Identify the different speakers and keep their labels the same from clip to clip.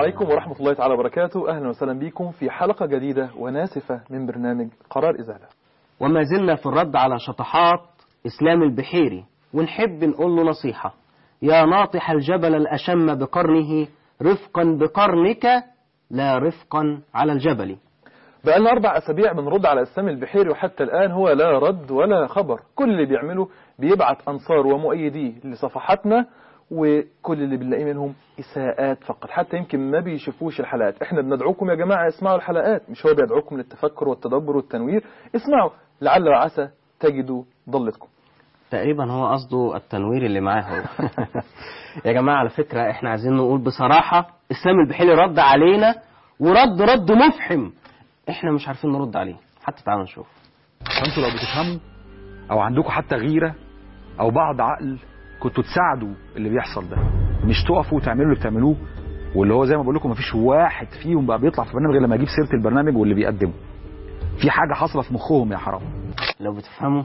Speaker 1: عليكم ورحمة الله تعالى وبركاته. أهلا وسهلا بكم في حلقة جديدة وناسفة من برنامج قرار إزالة.
Speaker 2: وما زلنا في الرد على شطحات إسلام البحيري، ونحب نقول له نصيحة: يا ناطح الجبل الأشم بقرنه رفقا بقرنك لا رفقا على الجبل.
Speaker 1: بقالنا 4 أسابيع بنرد على إسلام البحيري، وحتى الآن هو لا رد ولا خبر. كل اللي بيعمله بيبعت أنصار ومؤيديه لصفحاتنا، وكل اللي بنلاقيه منهم إساءات فقط، حتى يمكن ما بيشوفوش الحلقات. احنا بندعوكم يا جماعة اسمعوا الحلقات، مش هو بيدعوكم للتفكر والتدبر والتنوير. اسمعوا لعل وعسى تجدوا ضلتكم.
Speaker 2: تقريبا هو قصده التنوير اللي معاه هو. يا جماعة على فكرة احنا عايزين نقول بصراحة إسلام البحيري رد علينا رد مفحم، احنا مش عارفين نرد عليه. حتى تعالوا نشوف.
Speaker 3: انتوا لو بتفهموا او عندكم حتى غيرة او بعض عقل كنتوا تساعدوا اللي بيحصل ده، مش تقفوا وتعملوا اللي بتعملوه، واللي هو زي ما بقول لكم مفيش واحد فيهم بقى بيطلع في برنامج غير لما يجيب سيرة البرنامج واللي بيقدمه. في حاجة حاصلة في مخهم يا حرام.
Speaker 2: لو بتفهموا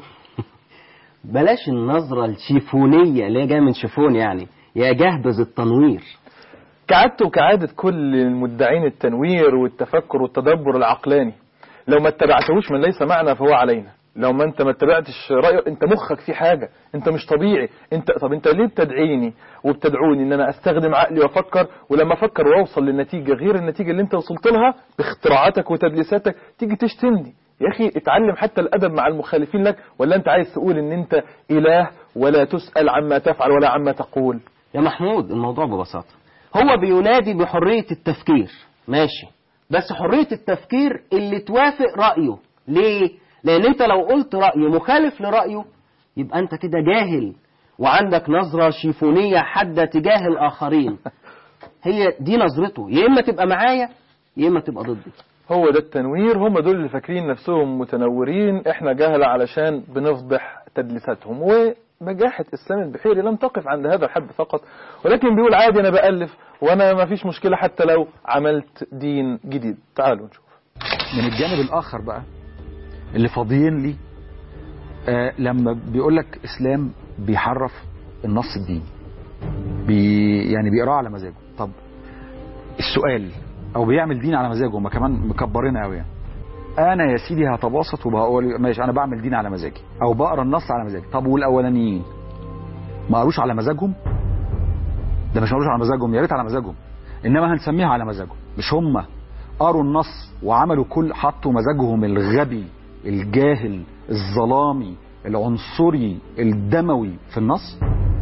Speaker 2: بلاش النظرة الشيفونية اللي هي جاية من شيفون، يعني يا جهبذ التنوير.
Speaker 1: كعادته وكعادة كل المدعين التنوير والتفكر والتدبر العقلاني، لو ما اتبعتهوش من ليس معنا فهو علينا. لو ما انت ما اتبعتش رأيه، انت مخك في حاجة، انت مش طبيعي. طب انت ليه بتدعيني وبتدعوني ان انا استخدم عقلي وافكر، ولما افكر واوصل للنتيجة غير النتيجة اللي انت وصلت لها باختراعاتك وتدليساتك تيجي تشتمني؟ يا اخي اتعلم حتى الادب مع المخالفين لك، ولا انت عايز تقول ان انت اله ولا تسأل عما تفعل ولا عما تقول؟
Speaker 2: يا محمود الموضوع ببساطة، هو بينادي بحرية التفكير، ماشي، بس حرية التفكير اللي توافق رأيه. ليه؟ لأن أنت لو قلت رأي مخالف لرأيه يبقى أنت كده جاهل وعندك نظرة شيفونية حادة تجاه الآخرين. هي دي نظرته، يا إما تبقى معايا يا إما تبقى ضدي.
Speaker 1: هو ده التنوير. هم دول اللي فاكرين نفسهم متنورين، احنا جهلة علشان بنفضح تدليساتهم. وبجاحة إسلام البحيري لم تقف عند هذا الحد فقط، ولكن بيقول عادي أنا بألف وأنا ما فيش مشكلة حتى لو عملت دين جديد. تعالوا نشوف.
Speaker 3: من الجانب الآخر بقى اللي فاضيين لي لما بيقول لك إسلام بيحرف النص الديني، يعني بيقراه على مزاجه. طب السؤال، او بيعمل دين على مزاجه، هم كمان مكبرين قوي يعني. انا يا سيدي هتباسط وبقول ماشي انا بعمل دين على مزاجي او بقرا النص على مزاجي. طب والاولانيين ما قروش على مزاجهم؟ ده مش قروش على مزاجهم، يا ريت على مزاجهم، انما هنسميها على مزاجهم. مش هم قروا النص وعملوا حطوا مزاجهم الغبي الجاهل الظلامي العنصري الدموي في النص،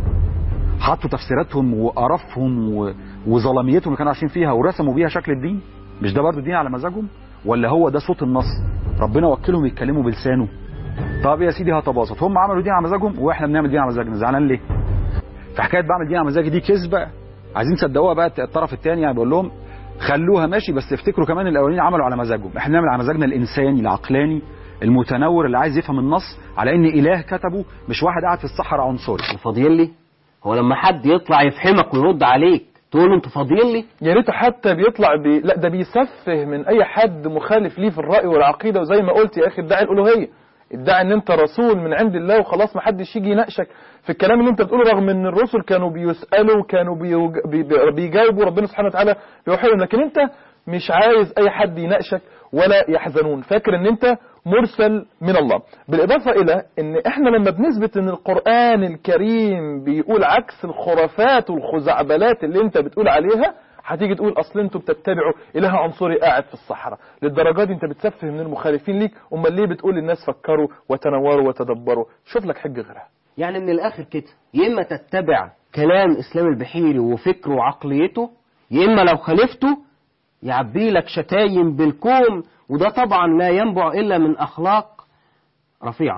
Speaker 3: حطوا تفسيراتهم وقرفهم وظلاميتهم اللي كانوا عايشين فيها ورسموا بيها شكل الدين. مش ده برضه دين على مزاجهم؟ ولا هو ده صوت النص ربنا وكلهم يتكلموا بلسانه؟ طب يا سيدي هتباسط، هم عملوا دين على مزاجهم واحنا بنعمل دين على مزاجنا، زعلان ليه؟ فحكايه بعمل دين على مزاجي دي كذبه، عايزين تصدقوها بقى الطرف الثاني. يعني بقول لهم خلوها ماشي، بس افتكروا كمان الاولين عملوا على مزاجهم. احنا بنعمل على مزاجنا الانساني العقلاني المتنور اللي عايز يفهم النص على ان اله كتبه، مش واحد قاعد في الصحراء عنصري.
Speaker 2: فاضيين لي؟ هو لما حد يطلع يفهمك ويرد عليك تقول له انتوا فاضيين لي؟
Speaker 1: يا ريت حتى بيطلع لا ده بيسفه من اي حد مخالف ليه في الرأي والعقيدة. وزي ما قلت يا اخي ادعي الالوهية، ادعي ان انت رسول من عند الله وخلاص، ما حدش يجي يناقشك في الكلام اللي انت بتقوله، رغم ان الرسل كانوا بيسألوا وكانوا بيجاوبوا، ربنا سبحانه وتعالى بيوحي لهم، لكن انت مش عايز اي حد يناقشك ولا يحزنون، فاكر ان انت مرسل من الله. بالإضافة إلى أن إحنا لما بنثبت أن القرآن الكريم بيقول عكس الخرافات والخزعبلات اللي أنت بتقول عليها، هتيجي تقول أصل أنتوا بتتبعوا إله عنصري قاعد في الصحراء. للدرجات دي أنت بتسفه من المخالفين ليك، أمال ليه بتقول للناس فكروا وتنوروا وتدبروا؟ شوف لك حجة غيرها.
Speaker 2: يعني من الآخر كده، يا إما تتبع كلام إسلام البحيري وفكره وعقليته، يا إما لو خالفته يعبي لك شتايم بالكوم، وده طبعا لا ينبع إلا من أخلاق رفيعة.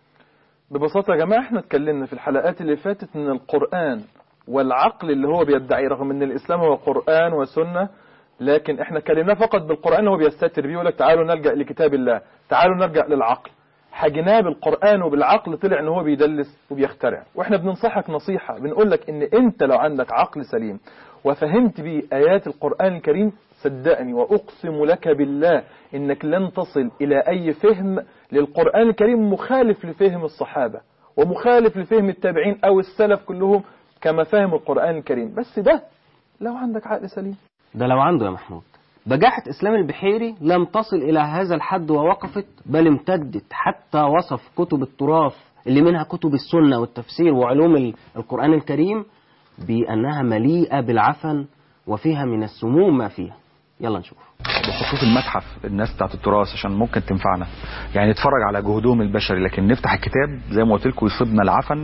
Speaker 1: ببساطة يا جماعة احنا اتكلمنا في الحلقات اللي فاتت ان القرآن والعقل اللي هو بيدعي، رغم ان الإسلام هو قرآن وسنة، لكن احنا كلمنا فقط بالقرآن اللي هو بيستتر بيه، يقولك تعالوا نلجأ لكتاب الله، تعالوا نرجع للعقل. حجناه بالقرآن وبالعقل طلع ان هو بيدلس وبيخترع. واحنا بننصحك نصيحة، بنقولك ان انت لو عندك عقل سليم وفهمت بيه آيات القرآن الكريم، صدقني وأقسم لك بالله إنك لن تصل إلى أي فهم للقرآن الكريم مخالف لفهم الصحابة ومخالف لفهم التابعين أو السلف كلهم كما فهم القرآن الكريم. بس ده لو عندك عقل سليم.
Speaker 2: ده لو عنده يا محمود. بجاحة إسلام البحيري لم تصل إلى هذا الحد ووقفت، بل امتدت حتى وصف كتب التراث اللي منها كتب السنة والتفسير وعلوم القرآن الكريم بأنها مليئة بالعفن وفيها من السموم ما فيها. يلا نشوف.
Speaker 3: بيحطوه في المتحف الناس بتاعت التراث عشان ممكن تنفعنا، يعني نتفرج على جهدهم البشري، لكن نفتح الكتاب زي ما قلت لكم يصيبنا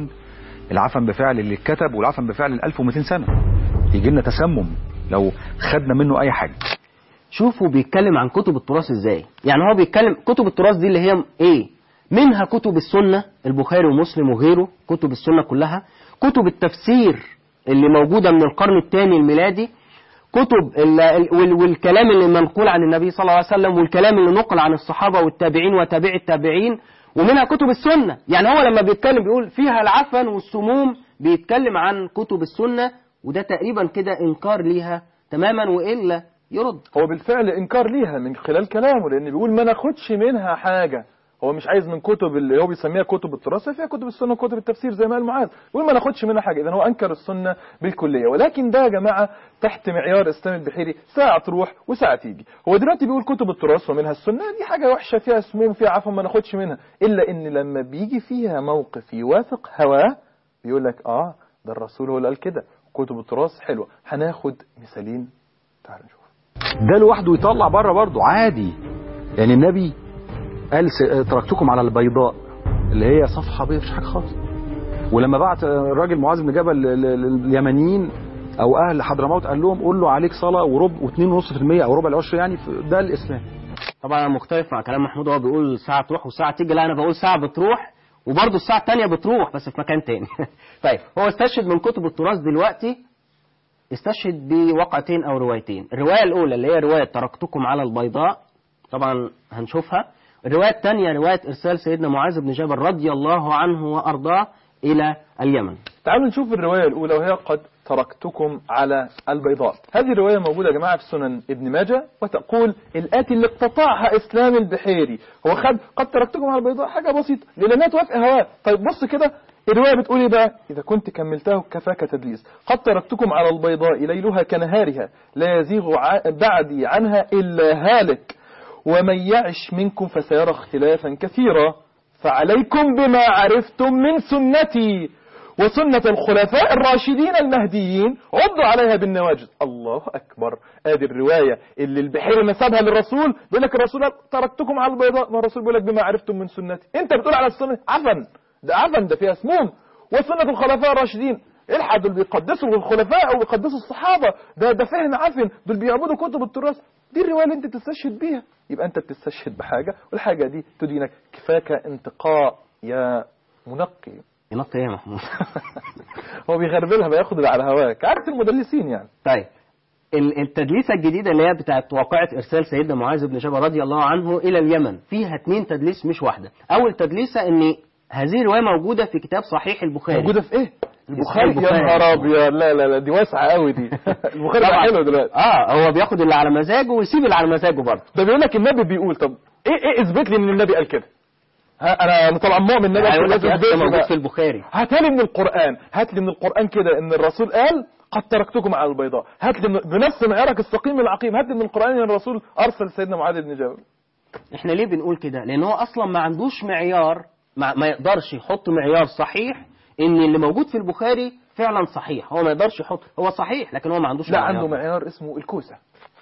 Speaker 3: العفن بفعل اللي اتكتب، والعفن بفعل 1200 سنة، يجي لنا تسمم لو خدنا منه أي حاجة.
Speaker 2: شوفوا بيتكلم عن كتب التراث ازاي. يعني هو بيتكلم كتب التراث دي اللي هي ايه؟ منها كتب السنة، البخاري ومسلم وغيره، كتب السنة كلها، كتب التفسير اللي موجودة من القرن الثاني الميلادي، كتب والكلام اللي منقول عن النبي صلى الله عليه وسلم، والكلام اللي نقل عن الصحابة والتابعين وتابع التابعين، ومنها كتب السنة. يعني هو لما بيتكلم بيقول فيها العفن والسموم، بيتكلم عن كتب السنة، وده تقريبا كده إنكار ليها تماما، وإلا يرد.
Speaker 1: هو بالفعل إنكار ليها من خلال كلامه، لأن بيقول ما ناخدش منها حاجة. هو مش عايز من كتب اللي هو بيسميها كتب التراث، فيها كتب السنة وكتب التفسير زي ما قال معاذ، بيقول ما ناخدش منها حاجة. إذن هو أنكر السنة بالكلية، ولكن ده يا جماعة تحت معيار إسلام البحيري، ساعة تروح وساعة تيجي. هو دلوقتي بيقول كتب التراث ومنها السنة، دي حاجة وحشة فيها سموم فيها عفن ما ناخدش منها، إلا إن لما بيجي فيها موقف يوافق هواه بيقول لك ده الرسول هو اللي قال كده، كتب التراث حلوة. هناخد مثالين، تعال نشوف.
Speaker 3: ده لوحده يطلع بره برضه عادي. يعني النبي قال تركتكم على البيضاء، اللي هي صفحة بيضاء مفيش حاجة خالص. ولما بعت الراجل معاذ بن جبل لليمنيين او اهل حضرموت قال لهم قول له عليك صلاة و2.5% او ربع العشر، يعني ده الاسلام.
Speaker 2: طبعا انا مختلف مع كلام محمود، هو بيقول ساعة تروح وساعة تيجي، لا انا بقول ساعة بتروح وبرضه الساعة الثانية بتروح بس في مكان تاني. طيب هو استشهد من كتب التراث دلوقتي، استشهد بواقعتين او روايتين. الرواية الاولى اللي هي رواية تركتكم على البيضاء، طبعا هنشوفها. الرواية الثانية رواية إرسال سيدنا معاذ بن جبل رضي الله عنه وأرضاه إلى اليمن.
Speaker 1: تعالوا نشوف الرواية الأولى وهي قد تركتكم على البيضاء. هذه الرواية موجودة يا جماعة في سنن ابن ماجه، وتقول الآتي اللي اقتطعها إسلام البحيري. هو خد قد تركتكم على البيضاء حاجة بسيطة لأنها توافق هواه. طيب بص كده الرواية بتقول إيه بقى؟ إذا كنت كملته كفاك تدليس. قد تركتكم على البيضاء ليلها كنهارها لا يزيغ بعدي عنها إلا هالك، ومن يعش منكم فسيرى اختلافا كثيرا، فعليكم بما عرفتم من سنتي وسنة الخلفاء الراشدين المهديين، عضوا عليها بالنواجذ. الله أكبر. ادي الرواية اللي البحيري نسبها للرسول، بيقول لك الرسول تركتكم على البيضاء، ما الرسول بيقول لك بما عرفتم من سنتي. انت بتقول على السنة عفن، ده عفن، ده فيها سموم. وسنة الخلفاء الراشدين، الحد دول بيقدسوا الخلفاء وبيقدسوا الصحابة، ده فهم عفن، دول بيعبدوا كتب التراث. دي الرواية اللي انت بتستشهد بيها، يبقى انت بتستشهد بحاجة والحاجة دي تدينك. كفاك انتقاء يا منقي.
Speaker 2: ينقي ايه يا محمود؟
Speaker 1: هو بيغربلها، بياخد اللي على هواك، عارف المدلسين يعني.
Speaker 2: طيب التدليسة الجديدة اللي هي بتاعت واقعة إرسال سيدنا معاذ بن جبل رضي الله عنه إلى اليمن، فيها 2 تدليس مش واحدة. أول تدليسة إن هذه الرواية موجودة في كتاب صحيح البخاري.
Speaker 1: موجودة في إيه؟ البخاري. يا نهار أبيض، لا دي واسعة قوي دي. البخاري حلو دلوقتي.
Speaker 2: هو بياخد اللي على مزاجه ويسيب اللي على مزاجه برضه.
Speaker 1: ده بيقول لك النبي بيقول، طب إيه اثبت لي إن النبي قال كده؟ انا طبعا مؤمن النبي
Speaker 2: قال كده موجود في البخاري.
Speaker 1: هات لي من القرآن، هات لي من القرآن كده إن الرسول قال قد تركتكم على البيضاء. هات لي بنفس معيارك السقيم العقيم، هات لي من القرآن ان الرسول ارسل سيدنا معاذ بن جبل.
Speaker 2: احنا ليه بنقول كده؟ لان هو اصلا ما عندوش معيار، ما يقدرش يحط معيار صحيح ان اللي موجود في البخاري فعلا صحيح. هو ما يقدرش يحط، هو صحيح لكن هو ما عندوش معيار.
Speaker 1: لا عنده معيار اسمه الكوسة.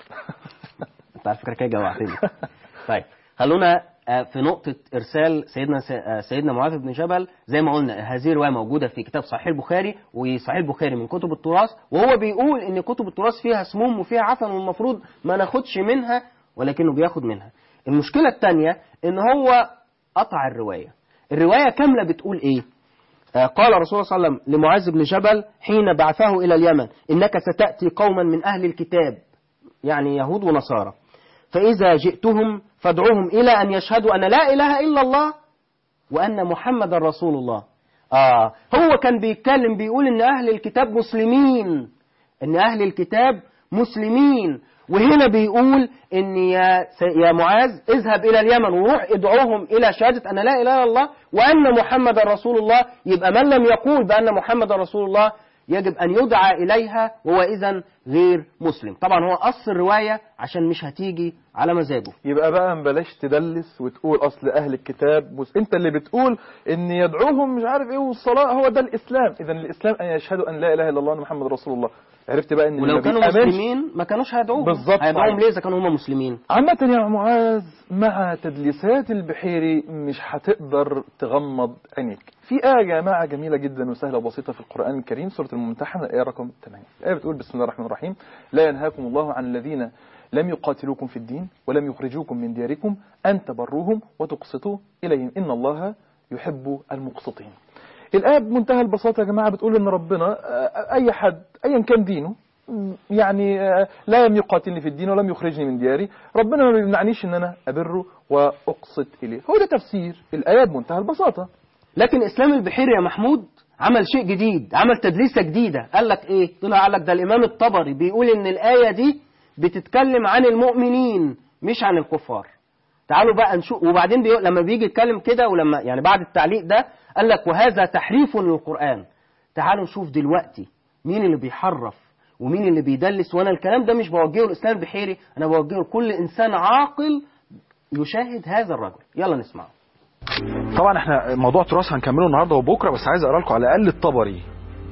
Speaker 2: انت على فكرة كده جوعتني. طيب خلونا في نقطة إرسال سيدنا معاذ بن جبل. زي ما قلنا هذه الرواية موجودة في كتاب صحيح البخاري، وصحيح البخاري من كتب التراث، وهو بيقول إن كتب التراث فيها سموم وفيها عفن والمفروض ما ناخدش منها، ولكنه بياخد منها. المشكلة الثانية إن هو قطع الرواية كاملة بتقول إيه؟ قال رسول الله صلى الله عليه وسلم لمعاذ بن جبل حين بعثه إلى اليمن: إنك ستأتي قوما من أهل الكتاب، يعني يهود ونصارى، فإذا جئتهم فادعوهم إلى أن يشهدوا أن لا إله إلا الله وأن محمد رسول الله. هو كان بيتكلم بيقول إن أهل الكتاب مسلمين، إن أهل الكتاب مسلمين، وهنا بيقول إن يا معاذ اذهب إلى اليمن وروح ادعوهم إلى شهادة أن لا إله إلا الله وأن محمد رسول الله. يبقى من لم يقول بأن محمد رسول الله يجب أن يدعى إليها وهو إذن غير مسلم. طبعا هو قص الرواية عشان مش هتيجي على مزاجه.
Speaker 1: يبقى بقى بلاش تدلس وتقول أصل أهل الكتاب أنت اللي بتقول إن يدعوهم مش عارف إيه والصلاة هو ده الإسلام. إذا الإسلام أن يشهدوا أن لا إله إلا الله محمد رسول الله. عرفت بقى إن
Speaker 2: ولو كانوا مسلمين ما كانوش هيدعوهم.
Speaker 1: بالظبط.
Speaker 2: هيدعوهم ليه إذا كانوا هم مسلمين؟
Speaker 1: عامة يا معاذ مع تدليسات البحيري مش هتقدر تغمض عينيك. في آية يا جماعة جميلة جدا وسهلة وبسيطة في القرآن الكريم سورة الممتحنة الآية رقم 8. الآية بتقول بسم الله الرحمن الرحيم لا ينهاكم الله عن الذين لم يقاتلوكم في الدين ولم يخرجوكم من دياركم أن تبروهم وتقسطوا إليهم إن الله يحب المقسطين. الآية بمنتهى البساطة يا جماعة بتقول إن ربنا أي حد أيا كان دينه يعني لا لم يقاتلني في الدين ولم يخرجني من دياري ربنا ما بيمنعنيش إن أنا أبره وأقسط إليه. هو ده تفسير الآية بمنتهى البساطة.
Speaker 2: لكن إسلام البحيري يا محمود عمل شيء جديد، عمل تدليسة جديدة. قال لك إيه؟ طلع قال لك ده الإمام الطبري بيقول إن الآية دي بتتكلم عن المؤمنين مش عن الكفار. تعالوا بقى نشوف. وبعدين لما بيجي يتكلم كده ولما يعني بعد التعليق ده قال لك وهذا تحريف للقرآن. تعالوا نشوف دلوقتي مين اللي بيحرف ومين اللي بيدلس. وانا الكلام ده مش بوجهه الإسلام البحيري، انا بوجهه لكل انسان عاقل يشاهد هذا الرجل. يلا نسمعه.
Speaker 3: طبعا احنا موضوع تراث هنكمله النهارده وبكره، بس عايز اقرا لكم على الاقل الطبري.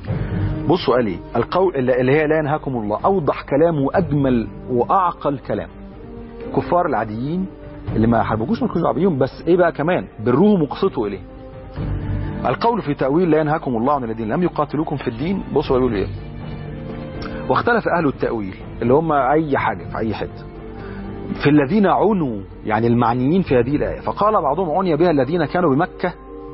Speaker 3: بصوا قال ايه القول اللي هي لا ينهاكم الله، اوضح كلام واجمل واعقل كلام. الكفار العاديين اللي ما حاربوكوش ما تكونوا عبيهم، بس ايه بقى كمان بروهم وقسطوا اليه. القول في تأويل لا ينهاكم الله عن الذين لم يقاتلوكم في الدين. بصوا يقولوا ايه. واختلف اهل التأويل اللي هم اي حاجة في اي حته في الذين عنوا يعني المعنيين في هذه الآية، فقال بعضهم عني بها الذين كانوا بمكة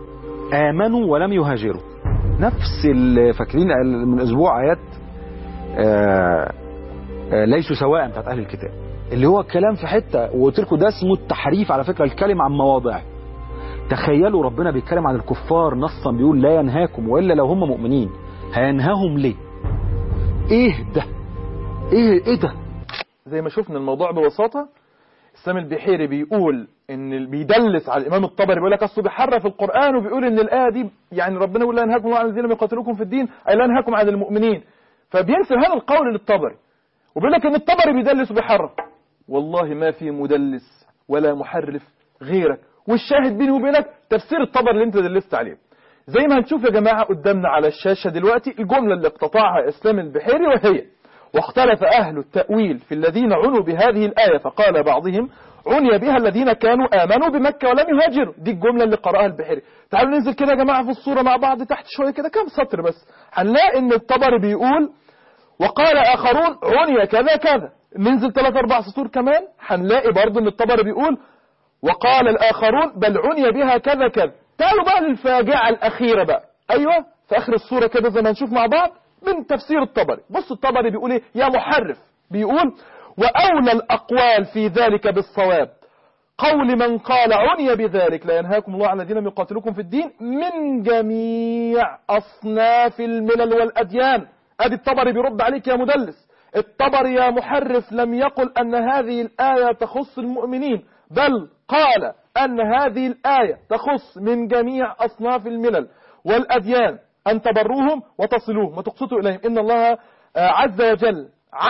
Speaker 3: آمنوا ولم يهاجروا. نفس فاكرين من اسبوع آيات ليسوا سواء بتاعت اهل الكتاب، اللي هو الكلام في حتة وقلت لكم ده اسمه التحريف على فكرة الكلمة عن مواضع. تخيلوا ربنا بيتكلم عن الكفار نصا بيقول لا ينهاكم، وإلا لو هم مؤمنين هينهاهم ليه؟ ايه ده؟ ايه ده؟
Speaker 1: زي ما شفنا الموضوع ببساطة. الإسلام البحيري بيقول ان بيدلس على الامام الطبري بيقول لك اصله بيحرف القرآن وبيقول ان الآية دي يعني ربنا يقول لا ينهاكم الله عن الذين لم يقاتلوكم في الدين اي لا ينهاكم عن المؤمنين، فبينسب هذا القول للطبري وبيقول لك ان الطبري بيدلس وبيحرف. والله ما في مدلس ولا محرف غيرك، والشاهد بيني وبينك تفسير الطبري اللي انت دلست عليه. زي ما هنشوف يا جماعة قدامنا على الشاشة دلوقتي الجملة اللي اقتطعها إسلام البحيري، وهي واختلف أهل التأويل في الذين عنوا بهذه الآية فقال بعضهم عني بها الذين كانوا آمنوا بمكة ولم يهاجروا. دي الجملة اللي قرأها البحيري. تعالوا ننزل كده يا جماعة في الصورة مع بعض تحت شوية كده كام سطر بس، هنلاقي ان الطبري بيقول وقال آخرون عني كذا كذا. ننزل 3-4 سطور كمان هنلاقي برضو ان الطبري بيقول وقال الآخرون بل عني بها كذا كذا. تعالوا بقى للفاجعة الأخيرة بقى، أيوة في آخر الصورة كده زي ما نشوف مع بعض من تفسير الطبري. بص الطبري بيقول ايه يا محرف، بيقول وأولى الأقوال في ذلك بالصواب قول من قال عني بذلك لا ينهاكم الله عن الذين لم يقاتلوكم في الدين من جميع أصناف الملل والأديان. أدي الطبري بيرد عليك يا مدلس. الطبري يا محرف لم يقل أن هذه الآية تخص المؤمنين، بل قال أن هذه الآية تخص من جميع أصناف الملل والأديان أن تبروهم وتصلوهم وتقسطوا إليهم إن الله عز وجل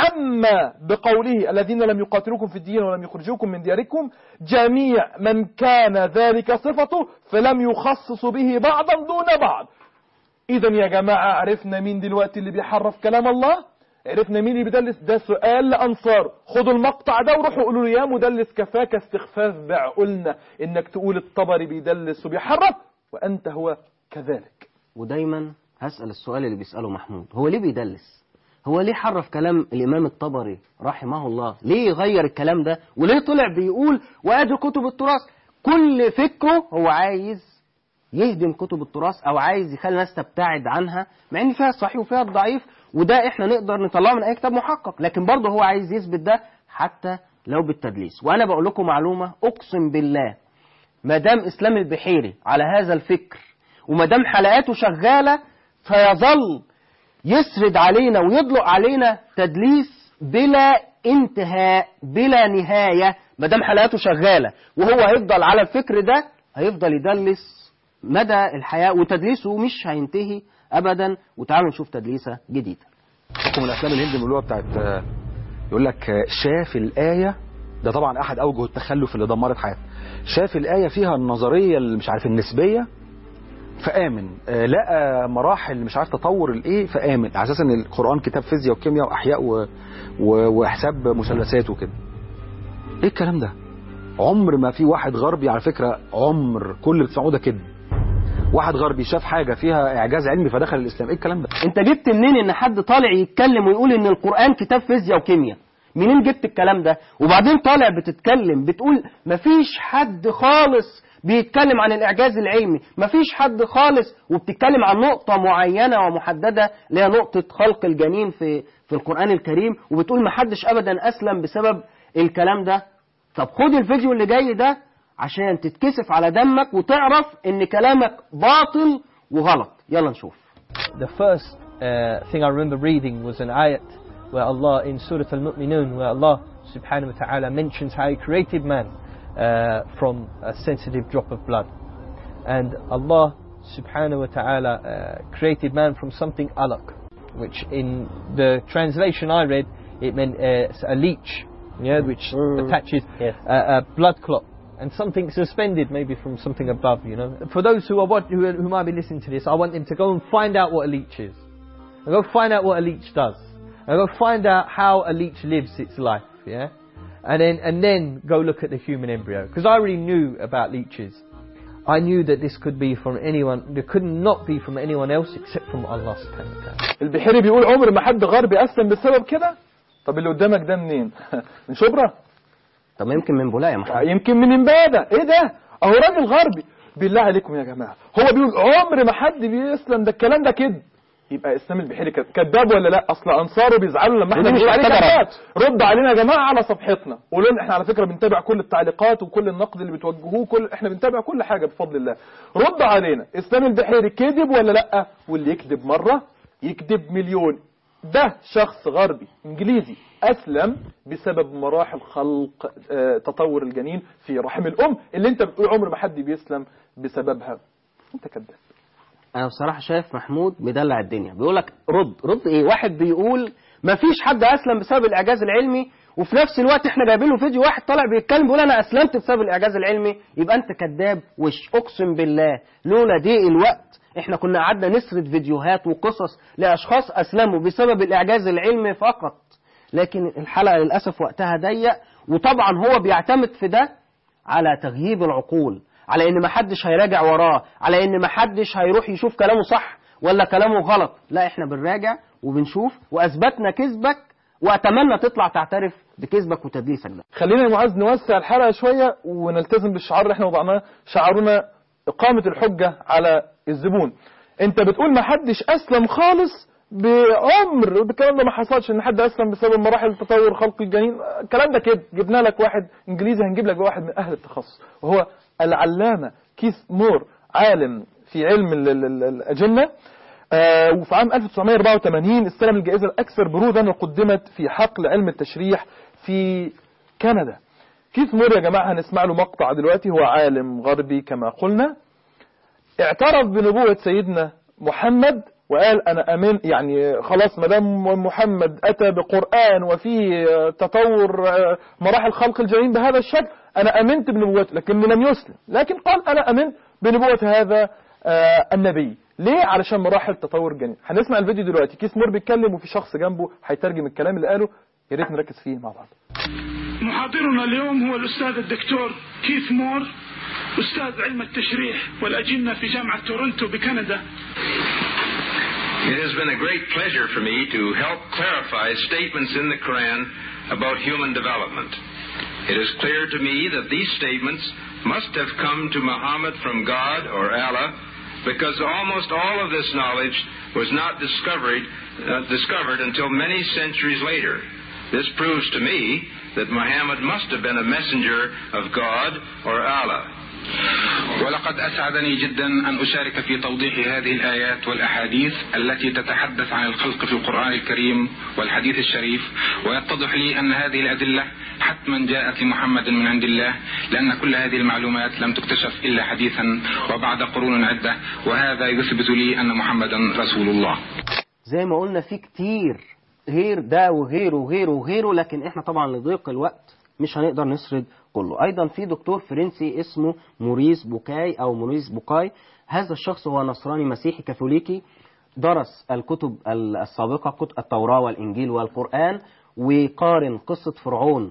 Speaker 1: عما بقوله الذين لم يقاتلوكم في الدين ولم يخرجوكم من دياركم جميع من كان ذلك صفته فلم يخصص به بعضا دون بعض. إذن يا جماعة عرفنا مين دلوقتي اللي بيحرف كلام الله، عرفنا مين اللي بيدلس. ده سؤال لأنصاره. خدوا المقطع ده وروحوا قولوا له يا مدلس كفاك استخفاف بعقولنا انك تقول الطبري بيدلس وبيحرف وأنت هو كذلك.
Speaker 2: ودايما هسأل السؤال اللي بيسأله محمود، هو ليه بيدلس؟ هو ليه حرف كلام الإمام الطبري رحمه الله؟ ليه يغير الكلام ده؟ وليه طلع بيقول وأدي كتب التراث؟ كل فكره هو عايز يهدم كتب التراث أو عايز يخلي الناس تبتعد عنها، مع إن فيها الصحيح وفيها الضعيف، وده إحنا نقدر نطلعه من أي كتاب محقق، لكن برضه هو عايز يثبت ده حتى لو بالتدليس. وأنا بقول لكم معلومة أقسم بالله، ما دام إسلام البحيري على هذا الفكر وما دام حلقاته شغالة فيظل يسرد علينا ويطلق علينا تدليس بلا انتهاء بلا نهاية. ما دام حلقاته شغالة وهو هيفضل على الفكر ده هيفضل يدلس مدى الحياة، وتدليسه مش هينتهي أبدا. وتعالوا نشوف تدليسة جديدة.
Speaker 3: حكم الأفلام الهندي بيقولوها بتاعت يقول لك شاف الآية، ده طبعا أحد أوجه التخلف اللي دمرت حياته، شاف الآية فيها النظرية اللي مش عارف النسبية فآمن، لقى مراحل مش عارف تطور الإيه فآمن، على أساس إن القرآن كتاب فيزياء وكيمياء وأحياء وحساب مثلثات وكده. إيه الكلام ده؟ عمر ما في واحد غربي، على فكرة عمر كل اللي بتسمعوه ده كده، واحد غربي شاف حاجة فيها إعجاز علمي فدخل الإسلام. إيه الكلام ده؟
Speaker 2: أنت جبت منين إن حد طالع يتكلم ويقول إن القرآن كتاب فيزياء وكيمياء؟ منين جبت الكلام ده؟ وبعدين طالع بتتكلم بتقول مفيش حد خالص بيتكلم عن الإعجاز العلمي، مفيش حد خالص، وبتتكلم عن نقطة معينة ومحددة اللي هي نقطة خلق الجنين في القرآن الكريم، وبتقول محدش أبدا أسلم بسبب الكلام ده. طب خد الفيديو اللي جاي ده عشان تتكسف على دمك وتعرف إن كلامك باطل وغلط. يلا نشوف.
Speaker 4: The first thing I remember reading was an ayat where Allah in Surah Al-Mu'minun, where Allah subhanahu wa ta'ala mentions how He created man from a sensitive drop of blood. And Allah subhanahu wa ta'ala created man from something alaq, which in the translation I read, it meant a leech, yeah, which attaches a blood clot. And something suspended maybe from something above, you know. For those who might be listening to this, I want them to go and find out what a leech is. And go find out what a leech does. And go find out how a leech lives its life, yeah. And then go look at the human embryo. Because I already knew about leeches. I knew that this could be from anyone, there could not be from anyone else except from Allah subhanahu wa ta'ala.
Speaker 1: البحيري بيقول عمر ما حد غربي أسلم بسبب كده. طب اللي قدامك ده منين؟ من شبرا؟
Speaker 2: طب يمكن من بولاق يا محمد.
Speaker 1: يمكن من امبابة. ايه ده؟ اهو راجل غربي. بالله عليكم يا جماعة، هو بيقول عمر ما حد بيسلم، ده الكلام ده كده. يبقى اسلام البحيري كذاب ولا لا؟ اصل انصاره بيزعلوا لما احنا بنقول عليه كذاب. رد علينا يا جماعه على صفحتنا، قولوا لنا. احنا على فكره بنتابع كل التعليقات وكل النقد اللي بتوجهوه، احنا بنتابع كل حاجه بفضل الله. رد علينا، اسلام البحيري كذب ولا لا؟ واللي يكذب مره يكذب مليون. ده شخص غربي انجليزي اسلم بسبب مراحل خلق تطور الجنين في رحم الام اللي انت بتقول عمر ما حد بيسلم بسببها. انت كذاب.
Speaker 2: انا بصراحه شايف محمود مدلع الدنيا، بيقول لك رد ايه؟ واحد بيقول ما فيش حد اسلم بسبب الاعجاز العلمي، وفي نفس الوقت احنا جايبين له فيديو واحد طالع بيتكلم بيقول انا اسلمت بسبب الاعجاز العلمي. يبقى انت كذاب وش. اقسم بالله لولا ضيق الوقت احنا كنا قعدنا نسرد فيديوهات وقصص لاشخاص اسلموا بسبب الاعجاز العلمي فقط، لكن الحلقه للاسف وقتها ضيق. وطبعا هو بيعتمد في ده على تغييب العقول، على ان محدش هيراجع وراه، على ان محدش هيروح يشوف كلامه صح ولا كلامه غلط. لا، احنا بنراجع وبنشوف واثبتنا كذبك، واتمنى تطلع تعترف بكذبك وتدليسك ده.
Speaker 1: خلينا يا معاذ نوسع الحلقه شويه ونلتزم بالشعار اللي احنا وضعناه، شعارنا اقامه الحجه على الزبون. انت بتقول ما حدش اسلم خالص بعمر، الكلام ده ما حصلش ان حد اسلم بسبب مراحل تطور خلق الجنين. الكلام ده كده. جبنا لك واحد انجليزي، هنجيب لك واحد من اهل التخصص، وهو العلامة كيث مور، عالم في علم الأجنة. وفي عام 1984 استلم الجائزة الأكثر برودا وقدمت في حقل علم التشريح في كندا. كيث مور يا جماعة هنسمع له مقطع دلوقتي. هو عالم غربي كما قلنا، اعترف بنبوة سيدنا محمد وقال أنا أمن، يعني خلاص ما دام محمد أتى بقرآن وفيه تطور مراحل خلق الجنين بهذا الشكل أنا أمنت بنبوته، لكن لم يسلم. لكن قال أنا أمنت بنبوة هذا النبي. ليه؟ علشان مراحل تطور الجنين. هنسمع الفيديو دلوقتي. كيث مور بيتكلم وفي شخص جنبه هيترجم الكلام اللي قاله. يا ريت نركز فيه مع بعض.
Speaker 5: محاضرنا اليوم هو الأستاذ الدكتور كيث مور، أستاذ علم التشريح والأجنة في جامعة تورنتو بكندا.
Speaker 6: It has been a great pleasure for me to help clarify statements in the Quran about human development. It is clear to me that these statements must have come to Muhammad from God or Allah, because almost all of this knowledge was not discovered until many centuries later. This proves to me that Muhammad must have been a messenger of God or Allah.
Speaker 7: ولقد أسعدني جدا أن أشارك في توضيح هذه الآيات والأحاديث التي تتحدث عن الخلق في القرآن الكريم والحديث الشريف، ويتضح لي أن هذه الأدلة حتما جاءت لمحمد من عند الله، لأن كل هذه المعلومات لم تكتشف إلا حديثا وبعد قرون عدة، وهذا يثبت لي أن محمدا رسول الله.
Speaker 2: زي ما قلنا في كتير غير ده وغيره وغيره وغيره، لكن احنا طبعا لضيق الوقت مش هنقدر نسرد كله. ايضا في دكتور فرنسي اسمه موريس بوكاي. هذا الشخص هو نصراني مسيحي كاثوليكي، درس الكتب السابقة، التوراة والإنجيل والقرآن، وقارن قصة فرعون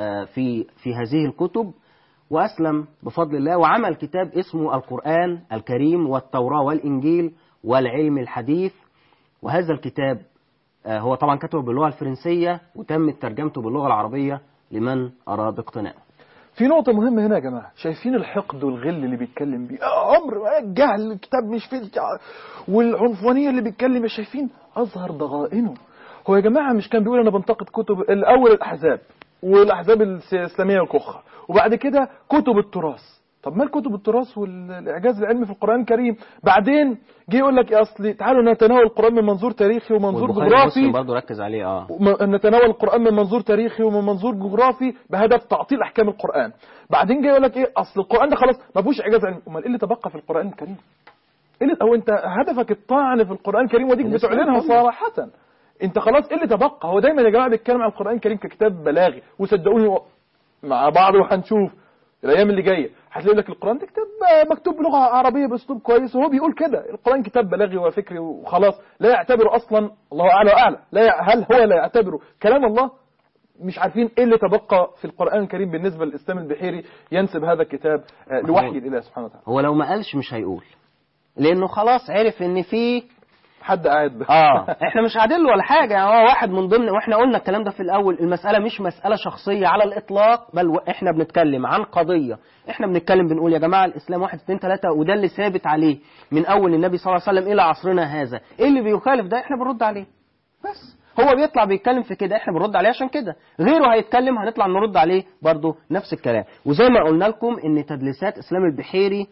Speaker 2: في هذه الكتب، وأسلم بفضل الله، وعمل كتاب اسمه القرآن الكريم والتوراة والإنجيل والعلم الحديث. وهذا الكتاب هو طبعا كتبه باللغة الفرنسية وتم ترجمته باللغة العربية لمن أراد اقتناءه.
Speaker 1: في نقطة مهمة هنا يا جماعة، شايفين الحقد والغل اللي بيتكلم بيه، عمر الجهل، الكتاب مش فيه، والعنفوانية اللي بيتكلم، شايفين أظهر ضغائنه. هو يا جماعة مش كان بيقول أنا بنتقد كتب الأول الأحزاب والأحزاب الإسلامية الكخة، وبعد كده كتب التراث. طب ما الكتب التراث والإعجاز العلمي في القرآن الكريم؟ بعدين جه يقول لك أصلي تعالوا نتناول القرآن من منظور تاريخي ومنظور جغرافي،
Speaker 2: برضه ركز عليه
Speaker 1: نتناول القرآن من منظور تاريخي ومن منظور جغرافي بهدف تعطيل أحكام القرآن. بعدين جه يقول لك إيه، أصل القرآن ده خلاص ما فيهوش إعجاز علمي. أمال إيه اللي تبقى في القرآن الكريم؟ أو أنت هدفك الطعن في القرآن الكريم وديك بتعلنها صراحة. أنت خلاص إيه اللي تبقى؟ هو دايما يا جماعة بيتكلم عن القرآن الكريم ككتاب بلاغي، وصدقوني مع بعض وهنشوف الأيام اللي جاية هتلاقي لك القرآن ده كتاب مكتوب بلغة عربية بأسلوب كويس، وهو بيقول كده القرآن كتاب بلاغي وفكري وخلاص، لا يعتبره أصلا، الله أعلى وأعلى، هل هو لا يعتبره كلام الله؟ مش عارفين إيه اللي تبقى في القرآن الكريم بالنسبة للإسلام البحيري ينسب هذا الكتاب لوحي الإله سبحانه وتعالى.
Speaker 2: هو لو ما قالش مش هيقول، لأنه خلاص عرف إن في
Speaker 1: حد قاعد
Speaker 2: احنا مش قاعدين له ولا حاجه، يعني هو واحد من ضمن، واحنا قلنا الكلام ده في الاول، المساله مش مساله شخصيه على الاطلاق، بل احنا بنتكلم عن قضيه، احنا بنتكلم بنقول يا جماعه الاسلام 1 2 3، وده اللي ثابت عليه من اول النبي صلى الله عليه وسلم الى عصرنا هذا. ايه اللي بيخالف ده احنا بنرد عليه، بس هو بيطلع بيتكلم في كده احنا بنرد عليه عشان كده، غيره هيتكلم هنطلع نرد عليه برضه نفس الكلام. وزي ما قلنا لكم ان تدليسات اسلام البحيري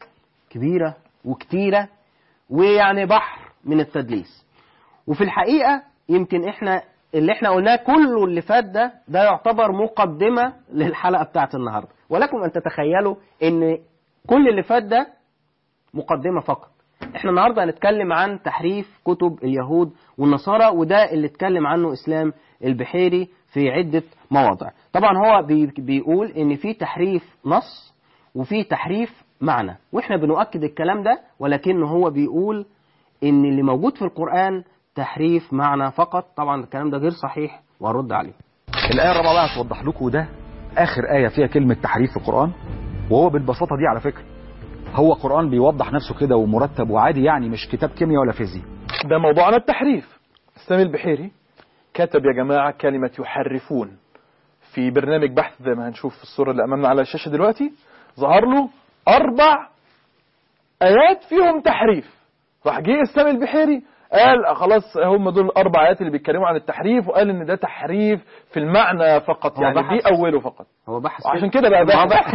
Speaker 2: كبيره وكتيره، ويعني بحر من التدليس. وفي الحقيقة يمكن احنا اللي احنا قلناه كله اللي فات ده يعتبر مقدمة للحلقة بتاعت النهاردة، ولكم ان تتخيلوا ان كل اللي فات ده مقدمة فقط. احنا النهاردة هنتكلم عن تحريف كتب اليهود والنصارى، وده اللي اتكلم عنه اسلام البحيري في عدة مواضع. طبعا هو بيقول ان في تحريف نص وفي تحريف معنى، واحنا بنؤكد الكلام ده، ولكنه هو بيقول ان اللي موجود في القرآن تحريف معنى فقط. طبعا الكلام ده غير صحيح وهرد عليه.
Speaker 3: الآية الرابعة بقى هتوضح لكم ده آخر آية فيها كلمة تحريف في القرآن، وهو بالبساطة دي على فكرة هو قرآن بيوضح نفسه كده ومرتب وعادي، يعني مش كتاب كيمياء ولا فيزياء.
Speaker 1: ده موضوعنا التحريف. إسلام البحيري كتب يا جماعة كلمة يحرفون في برنامج بحث زي ما هنشوف في الصورة اللي أمامنا على الشاشة دلوقتي، ظهر له 4 آيات فيهم تحريف. راح جه إسلام البحيري قال خلاص هم دول 4 آيات اللي بيتكلموا عن التحريف، وقال ان ده تحريف في المعنى فقط، يعني دي اوله فقط.
Speaker 2: هو بحث
Speaker 1: عشان كده بقى